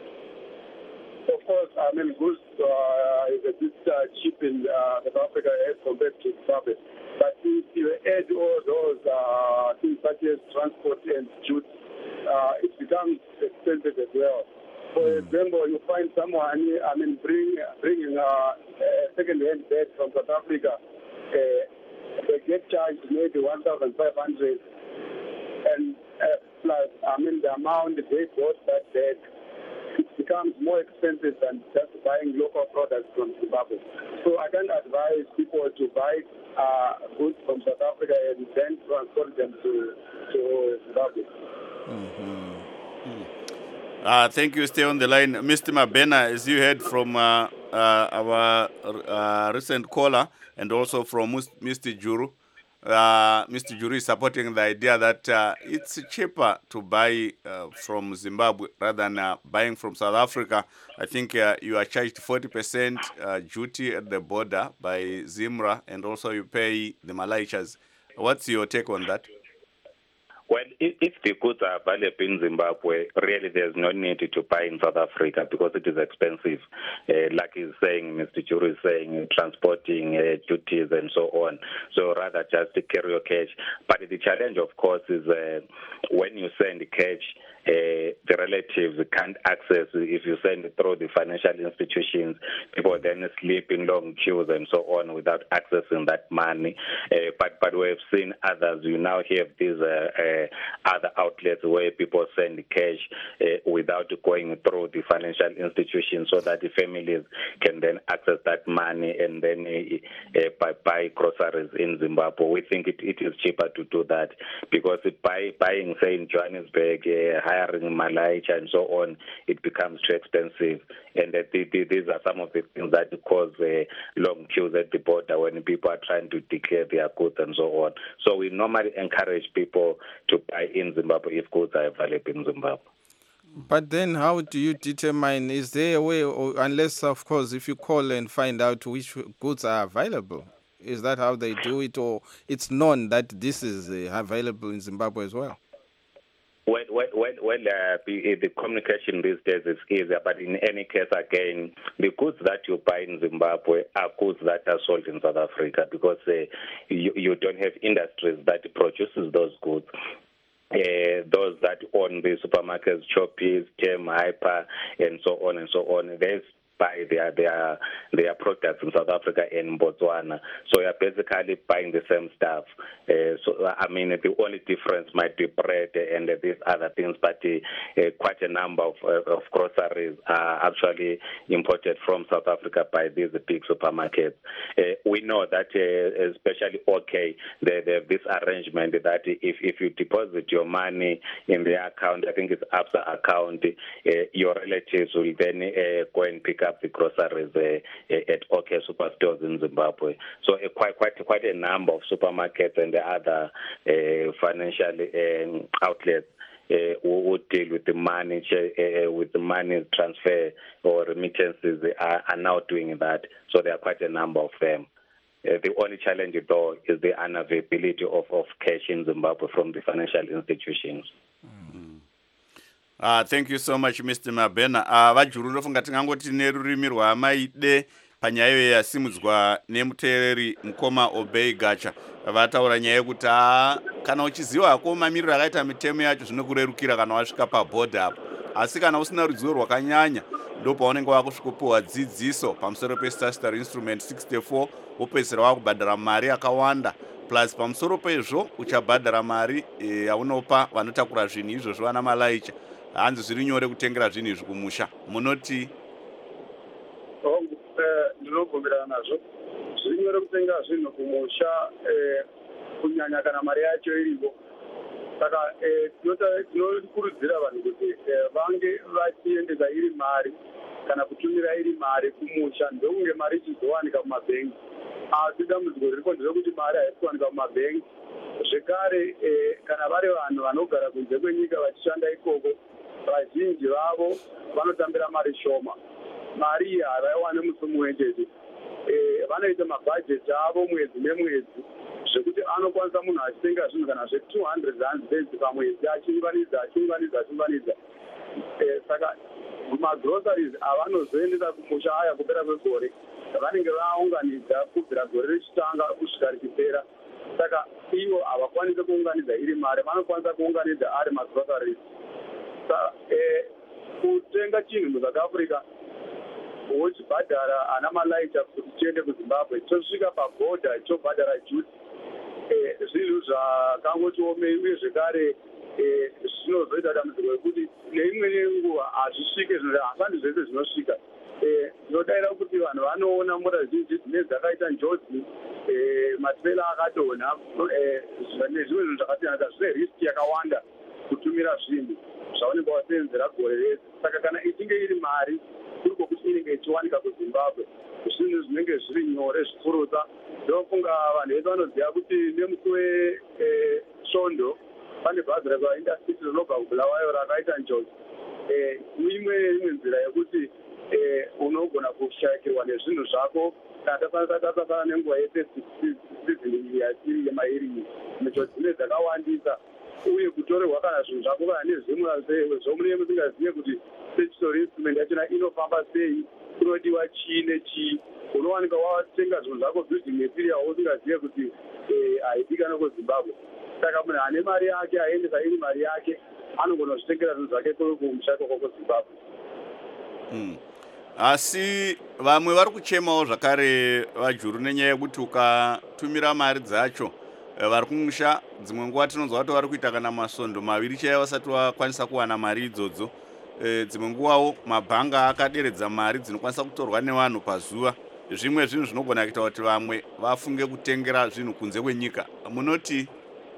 Of course, I mean, goods uh, is a bit uh, cheap in uh, South Africa as compared to Zimbabwe. But if you add all those uh, things such as transport and goods, uh, it becomes expensive as well. For example, you find someone, I mean, bring, bringing uh, a second-hand bag from South Africa, uh, they get charged maybe one thousand five hundred dollars, and uh, plus, I mean, the amount they bought that bag, it becomes more expensive than just buying local products from Zimbabwe. So I can advise people to buy uh, goods from South Africa and then transport them to, to Zimbabwe. Mm-hmm. Mm. Uh, thank you. Stay on the line. Mister Mabena, as you heard from uh, uh, our uh, recent caller and also from Mister Juru, uh, Mister Juru is supporting the idea that uh, it's cheaper to buy uh, from Zimbabwe rather than uh, buying from South Africa. I think uh, you are charged forty percent uh, duty at the border by Zimra, and also you pay the Malaysians. What's your take on that? Well, if, if the goods are available in Zimbabwe, really there's no need to buy in South Africa because it is expensive. Uh, like he's saying, Mister Juru is saying, transporting uh, duties and so on. So rather just carry your cash. But the challenge, of course, is uh, when you send cash, uh, the relatives can't access. If you send it through the financial institutions, people then sleep in long queues and so on without accessing that money. Uh, but but we have seen others. You now have these uh, uh, other outlets where people send cash uh, without going through the financial institutions, so that the families can then access that money and then uh, uh, buy, buy groceries in Zimbabwe. We think it, it is cheaper to do that because buy, buying, say, in Johannesburg, uh, hiring Malaysia and so on, it becomes too expensive. And uh, the, the, these are some of the things that cause uh, long queues at the border when people are trying to declare their goods and so on. So we normally encourage people to buy in Zimbabwe if goods are available in Zimbabwe. But then how do you determine, is there a way, or unless, of course, if you call and find out which goods are available? Is that how they do it, or it's known that this is uh, available in Zimbabwe as well? Well, well, well, well uh, the, the communication these days is easier, but in any case, again, the goods that you buy in Zimbabwe are goods that are sold in South Africa because uh, you, you don't have industries that produces those goods. Uh, those that own the supermarkets, Choppies, Tem, Hyper, and so on and so on. There's buy their their their products in South Africa and Botswana, so you're basically buying the same stuff. Uh, so I mean, the only difference might be bread and uh, these other things, but uh, uh, quite a number of uh, of groceries are actually imported from South Africa by these big supermarkets. Uh, we know that, uh, especially OK, they, they have this arrangement that if if you deposit your money in the account, I think it's ABSA account, uh, your relatives will then uh, go and pick up the groceries uh, at OK superstores in Zimbabwe. So uh, quite quite quite a number of supermarkets and the other uh, financial um, outlets uh, who, who deal with the money uh, with the money transfer or remittances are, are now doing that. So there are quite a number of them. Uh, the only challenge, though, is the unavailability of, of cash in Zimbabwe from the financial institutions. Uh, thank you so much, Mister Mabena. Uh, vajuru ndofunga tingangoti nerurimi rwamaide panyaya yasimudzwa nemuteereri Mukoma Obey Gacha. Vataura nyaya yekuti kana uchiziva hako mamiriro akaita mitemo yacho zvinokurerukira kana wasvika pabhodha apo. Asi kana usina ruzivo rwakanyanya ndopaunenge wakusvikopiwa dzidziso pamusoro pestatutory instrument sixty-four wopedzisira wakubhadhara mari yakawanda plus pamusoro pezvo uchabhadhara mari yaunopa vanotakura zvinhu izvozvo vana malaicha. Hanzi zviri nyore kutengera zvinhu izvi kumusha. Munoti ndinobvumirana nazvo. Zviri nyore kutenga zvinhu kumusha kunyanya kana mari yacho iripo. Saka tinokurudzira vanhu kuti vange vachiendesa iri mari kana kutumira iri mari kumusha ndokunge mari ichizowanika kumabhengi. Asi dambudziko riripo nderekuti mari haisi kuwanika kumabhengi. Zvekare kana vari vanhu vanogara kunze kwenyika vachishanda ikoko, vazhinji vavo vanotambira mari shoma. Mari iyi havaiwane musi mumwe chete. Vanoita mabhajeti avo mwedzi nemwedzi zvekuti anokwanisa munhu achitenga zvinhu kana zve-two hundred rands pamwedzi achiunganidza achiunganidza achiunganidza. Saka magroceries avanozoendesa kumusha aya kupera kwegore vanenge vaunganidza kubvira gore richitanga kusvika richipera. Saka ivo havakwanisi kuunganidza iri mari, vanokwanisa kuunganidza ari magroceries. Kutenga chinhu muSouth Africa wochibhadhara ana malaicha kuti tiende kuZimbabwe, tosvika pabhodha tobhadhara juti, zvinhu zvakangoti omei, uye zvekare zvinozoita dambudziko rekuti neimweni nguva hazvisvike zvinhu hapandi zvese zvinosvika. Ndinodaira kuti vanhu vanoona mota zhinji dzine dzakaita njodzi, matrela akadonha nezvimwe zvinhu zvakasiyana, zvine riski yakawanda kutumira zvinhu zvaunenge wasenzera gore rese. Saka kana ichinge iri mari kuri kwokuti inenge ichiwanika kuZimbabwe, zvinhu zvinenge zviri nyore zvifurutsa. Ndofunga vanhu vedu vanoziva kuti nemusi wesvondo pane bhazi rekuIntercity rinobva kuBulawayo rakaita njodzi. Imwe imwe nzira yekuti unogona kushayikirwa nezvinhu zvako kana tasasana nenguva yesesizini yatiri yemairi. Njodzi dzine dzakawandisa, uye kutorerwa kana zvinhu zvako kana nezvimwe zvomunenge musingazive kuti statutory instrument yachona inofamba sei, kunodiwa chii nechii. Unowanika watenga zvinhu zvako building material usingazive kuti haidikana kuZimbabwe. Saka munhu ane mari yake aendesa iri mari yake anogona kuzvitengera zvinhu zvake kumusha ikoko kuZimbabwe. Asi vamwe vari kuchemawo zvakare vajuru nenyaya yekuti ukatumira mari dzacho vari kumusha, dzimwe nguva tinonzwa kuti vari kuita kana masondo maviri chaiva vasati vakwanisa kuwana mari idzodzo. Dzimwe nguvawo mabhanga akaderedza mari dzinokwanisa kutorwa nevanhu pazuva. Zvimwe zvinhu zvinogona kuita kuti vamwe vafunge kutengera zvinhu kunze kwenyika. Munoti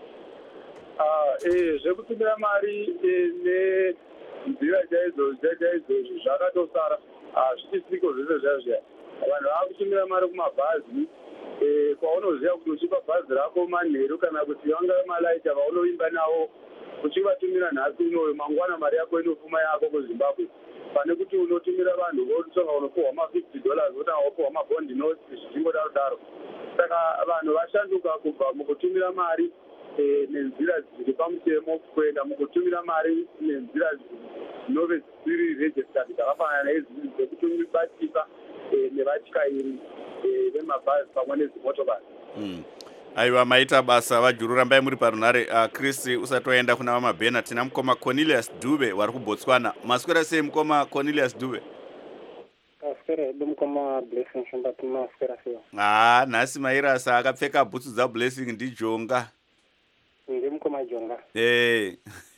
zvekutumira mari nenzira chaidzo chaidzo zvakatosara hazvisisiko zvese zvazviya. Vanhu vava kutumira mari kumabhazi, kwaunoziva kuti uchipa bhazi rako manheru kana kuti vanga malaicha vaunoimba navo, uchivatumira nhasi unoyo mangwana mari yako inofuma yako kuZimbabwe, pane kuti unotumira vanhu votsonga unopiwa ma-fifty dollars wotanga wopiwa mabondi notes zvichingodaro daro. Saka vanhu vashanduka kubva mukutumira mari um nenzira dziri pamutemo kuenda mukutumira mari nenzira dzinove dzisiri registered dzakafanana neizvi dzekutumibatika nevatyairi vemabhazi pamwe nedzimotokari. Aiwa, maita basa vajuru, rambai muri parunhare. uh, Chris, usati waenda kuna vamabhena, tina mukoma Cornelius Dube vari kuBotswana. Maswera sei mukoma Cornelius Dube? Maswera edu mukoma Blessing Shumbati, maswera sei? Ah, nhasi mairasa akapfeka bhutsu dzaBlessing ndijonga. Ndi mukoma jonga. Eh.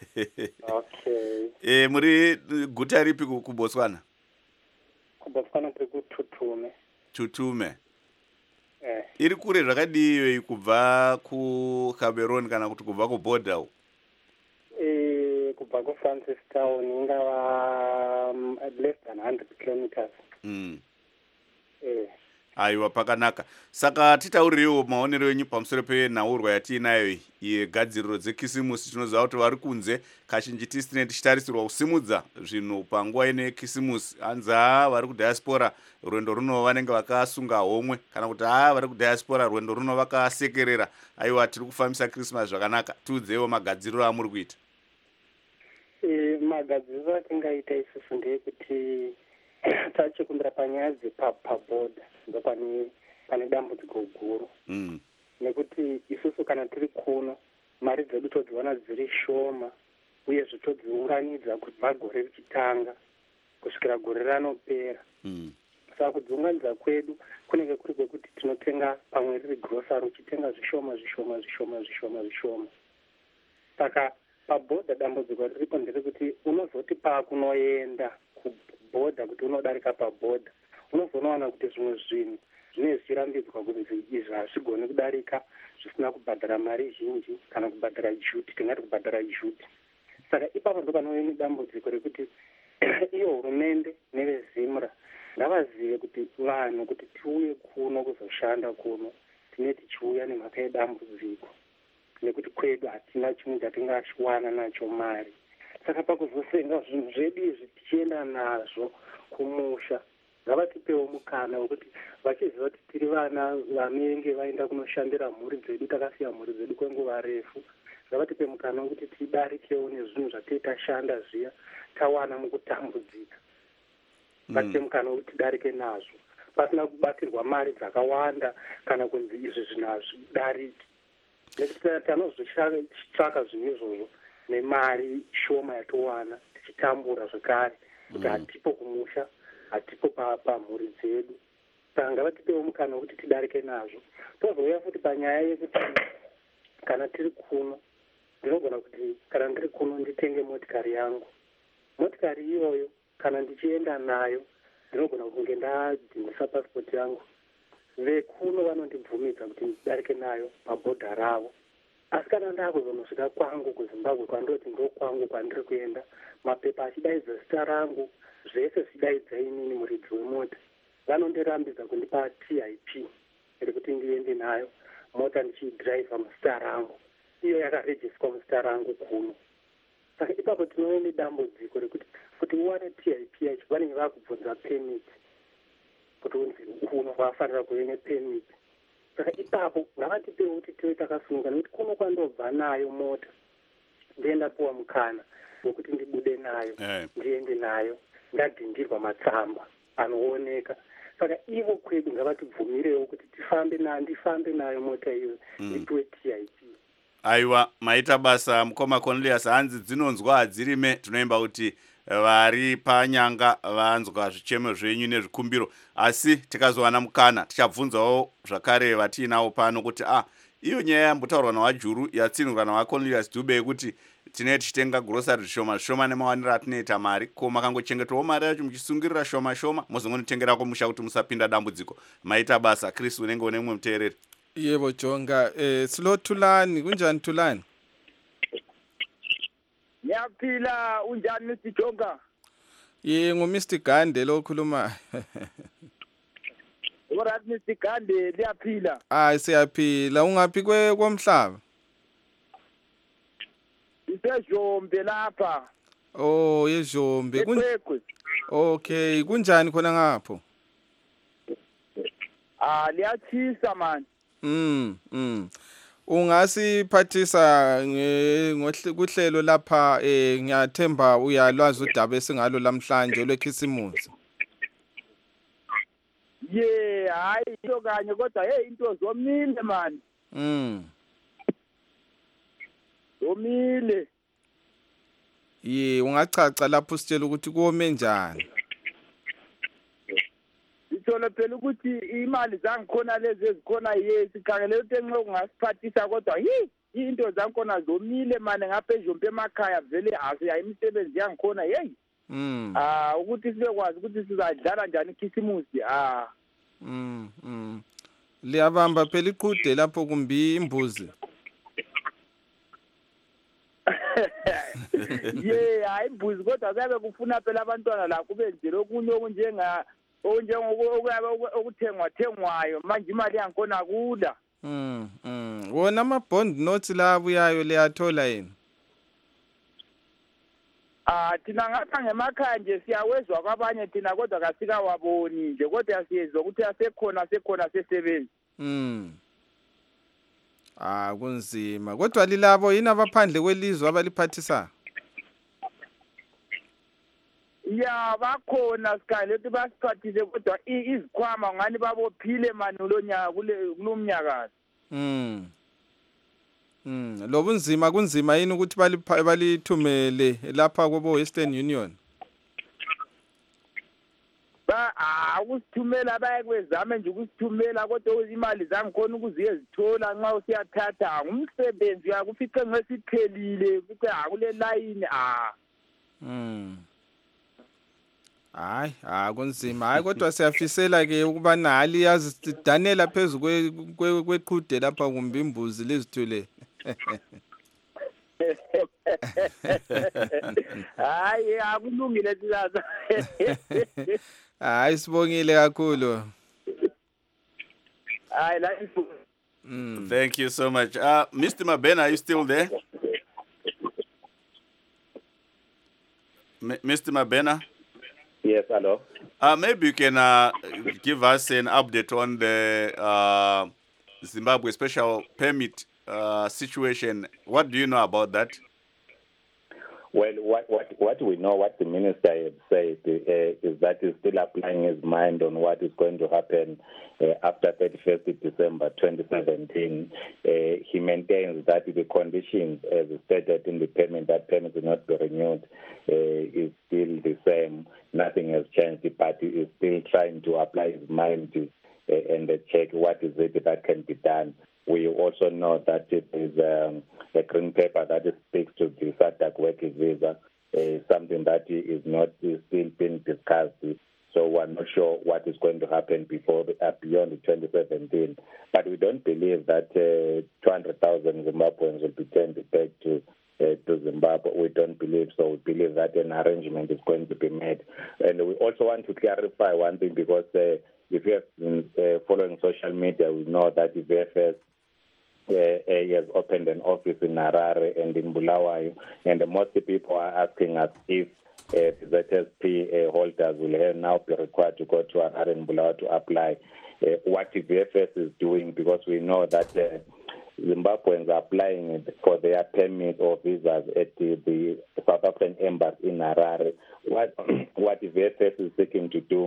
Okay. Eh, muri guta ripi kuBotswana? kuBotswana tiri kuTutume. Tutume. Eh. Iri kure zvakadii iyoyi kubva kuCameroon kana kuti kubva kuborder? Eh, kubva kuFrancis Town ingava um, less than one hundred kilometers. Mm. Eh. Aiwa, pakanaka. Saka titaurirewo maonero enyu pamusoro penhaurwa yatiinayo yegadziriro dzekisimusi. Tinoziva kuti vari kunze kazhinji tisine tichitarisirwa kusimudza zvinhu panguva ine kisimusi. Hanzi haa vari kudiaspora rwendo runo vanenge vakasunga homwe, kana kuti haa vari kudiaspora rwendo runo vakasekerera. Aiwa, tiri kufambisa Christmas zvakanaka. Tiudzewo magadziriro amuri kuita. Eh, magadziriro atingaita isusu ndeyekuti tachikumbira panyaya dzepabhodha ndo pane pane dambudziko guru. Mm. Nekuti isusu kana tiri kuno mari dzedu todziwana dziri shoma uyezve todziunganidza kubva gore richitanga kusvikira gore ranopera. Mm. Saka kudziunganidza kwedu kunenge kuri kwekuti tinotenga pamwe riri grocery uchitenga zvishoma zvishoma zvishoma zvishoma zvishoma. Saka pabhodha dambudziko riripo nderekuti unozoti paakunoenda kubhodha kuti unodarika pabhodha unozonowana kuti zvimwe zvinhu zvine zvichirambidzwa kuti izvi hazvigoni kudarika zvisina kubhadhara mari zhinji kana kubhadhara juti, tingati kubhadhara juti. Saka ipapo ndo panouya nedambudziko rekuti iyo hurumende nevezimura ngavazive kuti vanhu kuti tiuye kuno kuzoshanda kuno tine tichiuya nemhaka yedambudziko nekuti kwedu hatina chimwe chatingawana nacho mari. Saka pakuzosenga zvinhu zvedu izvi tichienda nazvo kumusha ngavatipewo mukana wekuti vachiziva kuti tiri vana vanenge vaenda kunoshandira mhuri dzedu, takasiya mhuri dzedu kwenguva refu, ngavatipe mukana wekuti tidarikewo nezvinhu zvatei tashanda zviya tawana mukutambudzika. Vatipe mukana wekuti tidarike nazvo pasina kubatirwa mari dzakawanda kana kunzi izvi zvinhu hazvidariki. Nekuti tanozotsvaka zvinhu izvozvo nemari shoma yatowana tichitambura zvakare kuti hatipo kumusha, hatipo pamhuri dzedu. Saka ngavatipewo mukana wekuti tidarike nazvo. Tozouya futi panyaya yekuti kana tiri kuno ndinogona kuti kana ndiri kuno nditenge motikari yangu. Motikari iyoyo kana ndichienda nayo ndinogona kunge ndadzimisa pasipoti yangu. Vekuno vanondibvumidza kuti ndidarike nayo pabhodha ravo. Asi kana ndakuzonosvika kwangu kuZimbabwe kwandoti ndo kwangu kwandiri kuenda, mapepa achidaidza zita rangu, zvese zvichidaidza inini muridzi wemota, vanondirambidza kundipa T I P rekuti ndiende nayo mota ndichidhiraivha muzita rangu, iyo yakarejiswa muzita rangu kuno. Saka ipapo tinoona nedambudziko rekuti kuti uwane T I P yacho vanenge vakubvunza permit kuti unzi kuno kwafanira kuve nepermit. Saka ipapo ngavatipewo kuti tive takasunga nekuti kuno kwandobva nayo mota ndienda puwa mukana wekuti ndibude nayo, hey. ndiende nayo ndadhindirwa matsamba anooneka. Saka ivo kwedu ngavatibvumirewo kuti tifambe nayo, ndifambe nayo mota iyo ndipiwe T I P. Aiwa, maita basa mukoma Cornelius. Hanzi dzinonzwa hadzirime, tunoimba kuti vari panyanga vanzwa zvichemo zvenyu nezvikumbiro, asi tikazowana mukana tichabvunzawo zvakare vatiinawo pano kuti ah iyo nyaya yambotaurwa nawaJuru yatsinurwa nawaCornelius Dube yekuti tine tichitenga grocery zvishoma zvishoma nemawaniro atinoita mari, ko makangochengetwawo mari yacho muchisungirira shoma shoma mozongonitengerako musha kuti musapinda dambudziko. Maita basa. Chris, unenge une mumwe muteereri? Yebo Jonga. eh Silo Thulani, kunjani Thulani? Ngiyaphila, unjani Mister Jonga? Ye ngo Mister Gande lo khuluma. Alright Mister Gande, liyaphila. Ah, siyaphila. Ungaphi kwe komhlaba? Isejombe lapha. Oh, yeJombe. Ekwekwe. Okay, kunjani khona ngapho? Ah, liyachisa man. Mm, mm. ungasiphathisa kuhlelo lapha eh ngiyathemba uyalwazi udaba esingalo lamhlanje lwekhisimusi. Ye hayi into kanye kodwa hey into zomile man. Mm. Zomile. Ye ungachacha lapho sitshela ukuthi kome njani. Ithola phela ukuthi imali zangikhona lezi ezikhona yesikhangele ukuthi enxe kungasiphathisa kodwa hi into zangikhona zomile manje ngapha ejompe emakhaya vele asiya imisebenzi yangikhona hey. Mm. Ah ukuthi sibekwazi ukuthi sizadlala njani ikhisimusi ah. Mm. Mm. Liyabamba phela iqhude lapho kumbi imbuzi. Ye hayi imbuzi kodwa kuyabe kufuna phela abantwana la kube nje lokunye okunjenga okuthengwa thengwayo manje imali yangikhona kula. Mm. Mm. Wona ama bond notes la abuyayo leyathola yini? Ah thina ngapha ngemakhaya nje siyawezwa kwabanye thina kodwa kasika waboni nje kodwa siyezwa ukuthi asekhona sekhona sesebenzi. Mm. Ah kunzima kodwa lilabo yini abaphandle kwelizwe abaliphathisa? Ya bakhona sikhale ukuthi basiphathise kodwa izikhwama ngani babophile mani lonyaka kule kulomnyaka. Mm. Mm, lobunzima kunzima yini ukuthi balithumele lapha kwabo Western Union? Ba akusithumela bayekwezama nje ukusithumela kodwa imali zangikhona ukuziye zithola nxa usiyathatha ngumsebenzi yakufice ngesiphelile kuthi akule line ah. Mm. Hayi, ah kunzima. Hayi kodwa siyafisela ke ukuba nali yazi danela phezulu kweqhude lapha kumbi imbuzi lezithule. Hayi akulungile sizaza. Hayi sibongile kakhulu. Hayi la info. Mm. Thank you so much. Uh, Mister Mabena, are you still there? M- Mister Mabena? Yes, hello. Uh, maybe you can uh, give us an update on the uh, Zimbabwe special permit uh, situation. What do you know about that? Well, what what what we know, what the minister has said uh, is that he's still applying his mind on what is going to happen uh, after thirty-first of December twenty seventeen. Uh, he maintains that the conditions as stated in the permit, that permit will not be renewed, uh, is still the same. Nothing has changed. The party is still trying to apply his mind to, uh, and uh, check what is it that can be done. We also know that it is um, a green paper that speaks to the SADC working visa, uh, something that is not is still being discussed. So we're not sure what is going to happen before uh, beyond twenty seventeen. But we don't believe that uh, two hundred thousand Zimbabweans will be turned back to uh, to Zimbabwe. We don't believe so. We believe that an arrangement is going to be made. And we also want to clarify one thing because uh, if you have been uh, following social media, we know that the V F S Uh, he has opened an office in Harare and in Bulawayo, and most people are asking us if uh, Z S P uh, holders will now be required to go to Harare and Bulawayo to apply uh, what the V F S is doing, because we know that uh, Zimbabweans are applying for their permit or visas at the, the South African embassy in Harare. What, what the V F S is seeking to do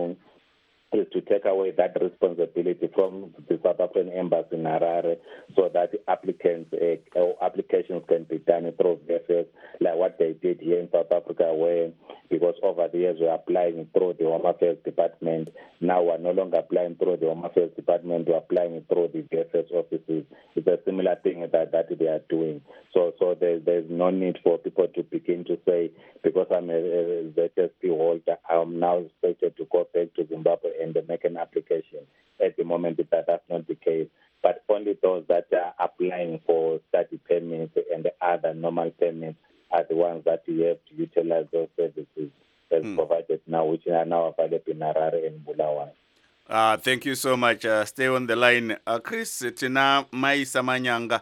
is to take away that responsibility from the South African embassy in Harare, so that applicants uh, or applications can be done through V F S, like what they did here in South Africa, where because over the years we're applying through the Home Affairs Department. Now we're no longer applying through the Home Affairs Department, we're applying through the V F S offices. It's a similar thing that, that they are doing. So so there's, there's no need for people to begin to say, because I'm a, a Z S P holder, I'm now expected to go back to Zimbabwe and make an application. At the moment, that that's not the case. But only those that are applying for study permits and the other normal permits are the ones that you have to utilize those services as mm. provided now, which are now available in Harare and Bulawayo. Uh, thank you so much. Uh, stay on the line. Uh, Chris, tina mai samanyanga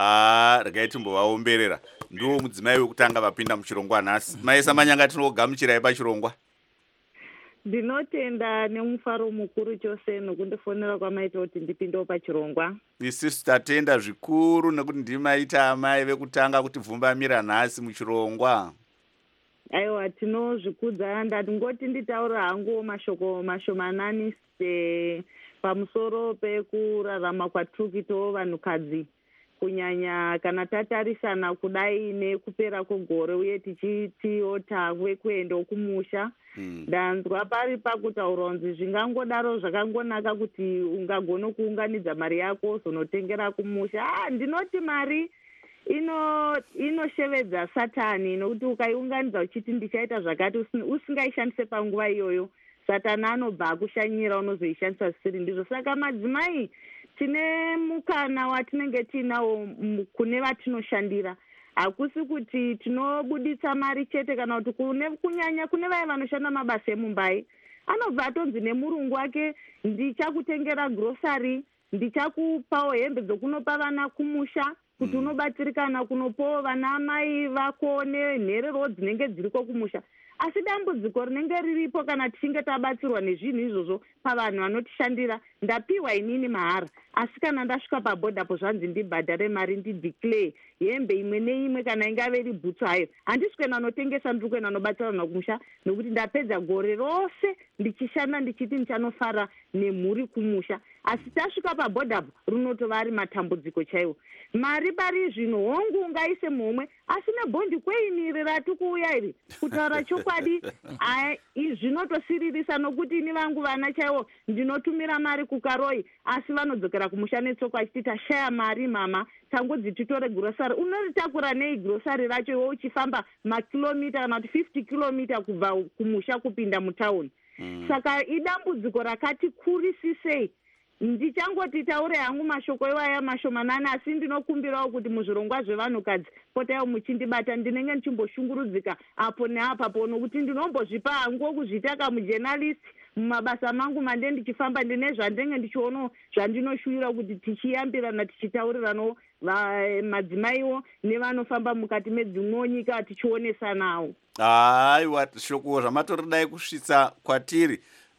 uh, rakayitumbo vaomberera ndo mudzimai wekutanga vapinda muchirongwa nhasi. Mai samanyanga tinogamuchirai pachirongwa. ndinotenda nemufaro mukuru chose nokundifonera kwamaita kuti ndipindewo pachirongwa. Isusu tatenda zvikuru nekuti ndimaita amai vekutanga kuti bvumbamira nhasi muchirongwa. Aiwa, tinozvikudza. Ndingoti nditaura hangu mashoko mashomanani pamusoro pekurarama kwaturikitawo vanhukadzi, kunyanya kana tatarisana kudai nekupera kwegore uye tichitiwo tave kuendawo kumusha. Ndanzwa pari pakutaura kunzi zvingangodaro zvakangonaka kuti ungagona kuunganidza mari yako zonotengera kumusha. Ah, ndinoti mari ino inoshevedza satani, nokuti ukaiunganidza uchiti ndichaita zvakati usingaishandise panguva iyoyo, satani anobva akushanyira unozoishandisa zvisiri ndizvo. Saka madzimai tine mukana watinenge tiinawo kune vatinoshandira. Hakusi kuti tinobuditsa mari chete, kana kuti kune kunyanya kune vaya vanoshanda mabasa emumbai, anobva atonzi nemurungu wake, ndichakutengera grocery, ndichakupawo hembe dzokunopa vana kumusha, kuti unobatsirikana kunopawo vana mai vako nenherero dzinenge dziriko kumusha. Asi dambudziko rinenge riripo kana tichinge tabatsirwa nezvinhu izvozvo pavanhu vanotishandira, ndapiwa inini mahara, asi kana ndasvika pabhodhapo zvanzi ndibhadhare mari ndideclare hembe imwe neimwe kana ingave iri bhutsu hayo, handisi kuenda notengesa, ndiri kuenda nobatsirana kumusha, nokuti ndapedza gore rose ndichishanda ndichiti ndichanofara nemhuri kumusha. Asi tasvika pabhodhapo runotova ari matambudziko chaiwo. Mari pari zvino hongu ungaise mumwe, asi nebhondi kweiniri rati kuuya iri kutaura chokwadi zvinotosiririsa, nokuti ini vangu vana chaiwo ndinotumira mari kukaroi, asi vanodzokera kumusha netsoka achiti tashaya mari mama, tangodzi titore grosari. Unoritakura nei grosari racho iwe uchifamba makilomita kana kuti fifty kilomita kubva kumusha kupinda mutauni? Mm. Saka idambudziko rakati kurisisei. Ndichangoti taure hangu mashoko iwaya mashomanani, asi ndinokumbirawo kuti muzvirongwa zvevanhukadzi potaiwo muchindibata, ndinenge ndichimboshungurudzika apo neapapo, nokuti ndinombozvipa hangu kuzvitaka mujournalist mumabasa mangu mande ndichifamba, ndine zvandenge ndichionawo zvandinoshuvira kuti tichiyambirana tichitauriranawo madzimaiwo nevanofamba mukati medzimwewo nyika tichionesanawo. Aiwa, shoko zvamatorodai kusvitsa kwatiri.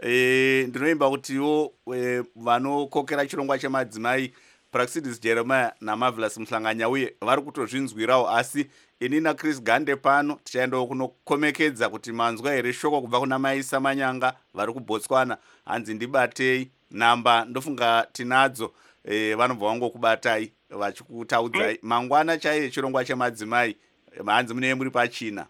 E, ndinoimba kutiwo e, vanokokera chirongwa chemadzimai Praxidis Jeremiah naMarvelous Muhlanganya uye vari kutozvinzwirawo, asi ini naChris Gande pano tichaendawo kunokomekedza kuti manzwa here shoko kubva kuna mai Samanyanga vari kuBotswana, hanzi ndibatei. Namba ndofunga tinadzo, e, vanobva vangokubatai vachikutaudzai mangwana chaiye chirongwa chemadzimai, hanzi munee muri pachina.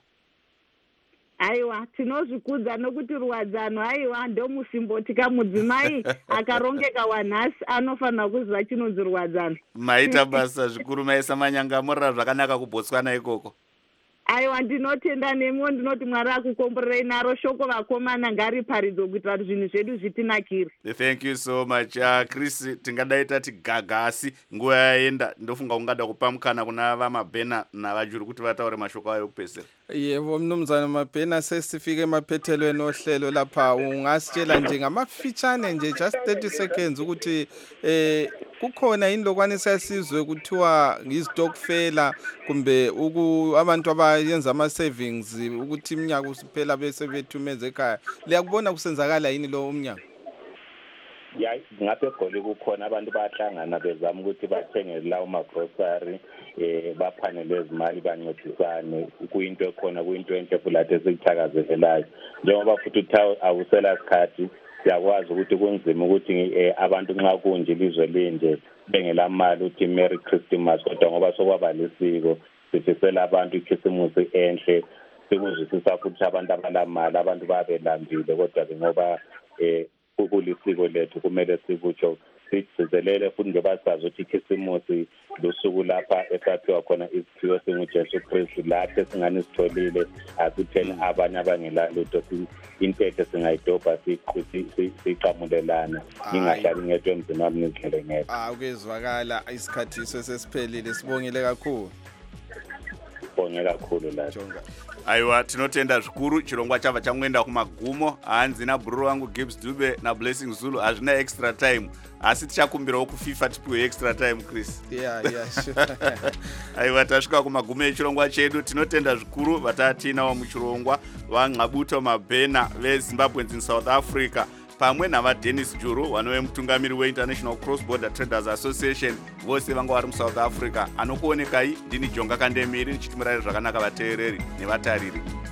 Aiwa, tinozvikudza nokuti ruwadzano aiwa ndomusimboti kamudzimai akarongeka wanhasi anofanira kuziva chinonzi ruwadzano. Maita basa zvikuru mai Samanyanga, morara zvakanaka kuBotswana ikoko. Aiwa, ndinotenda nemiwo, ndinoti Mwari akukomborerei naro shoko vakomana ngariparidze kuitira kuti zvinhu zvedu zvitinakire. Thank you so much. Uh, Chris, tingadai tati gaga, asi nguva yaenda, ndofunga ungada kupa mukana kuna vaMabhena navajuru kuti vataure mashoko ayo kupesera. Yebo mnumzana Mabhena, sesifike emaphethelweni ohlelo lapha, ungasitshela nje ngamafitshane nje just thirty seconds ukuthi eh kukhona yini lokwane sasizwe kuthiwa ngizitokfela kumbe uku abantu abayenza ama savings ukuthi iminyaka usiphela bese bethumeze ekhaya, liyakubona kusenzakala yini lo umnyaka? Ya, ngabe goli kukhona abantu bahlangana bezama ukuthi bathenge lawo magrocery, eh baphanele izimali bancedisane, kuyinto ekhona, kuyinto enhle futhi esikuthakazelelayo. Njengoba futhi uthawu awusela isikhathi, siyakwazi ukuthi kunzima ukuthi abantu nxa kunje ilizwe linje bengela mali uthi Merry Christmas, kodwa ngoba sokwaba lesiko sifisela abantu ikhisimusi enhle, sikuzwisisa futhi abantu abalamali, abantu babelambile, kodwa ngoba eh kulisiko lethu kumele sikutsho sizelele futhi njengoba sazi ukuthi ikhisimusi lusuku lapha esaphiwa khona isiphiwo singuJesu Kristu, lapho esingani sitholile asitheni abanye abangelalutho, intethe singayidobha siqamulelana, ningahlali ngedwa emzini wami nidlele ngedwa. Ah, ukezwakala, isikhathi sesiphelile, sibongile kakhulu. ngibonge kakhulu lapho. Aiwa, tinotenda zvikuru. Chirongwa chava changoenda kumagumo. Hanzi nabhururu wangu Gibbs Dube na Blessing Zulu hazvina extra time. Asi tichakumbirawo kufifa tipiwe extra time, Chris. Yeah, yeah, sure. Aiwa, tasvika kumagumo echirongwa chedu. Tinotenda zvikuru vatatiinawo muchirongwa vaNxabuto Mabhena veZimbabweans in South Africa. Pamwe navaDennis Juru vanove mutungamiri weInternational Cross Border Traders Association, vose vanga vari muSouth Africa. Anokuonekai ndini Jonga Kandemiri ndichitimurayira zvakanaka vateereri nevatariri.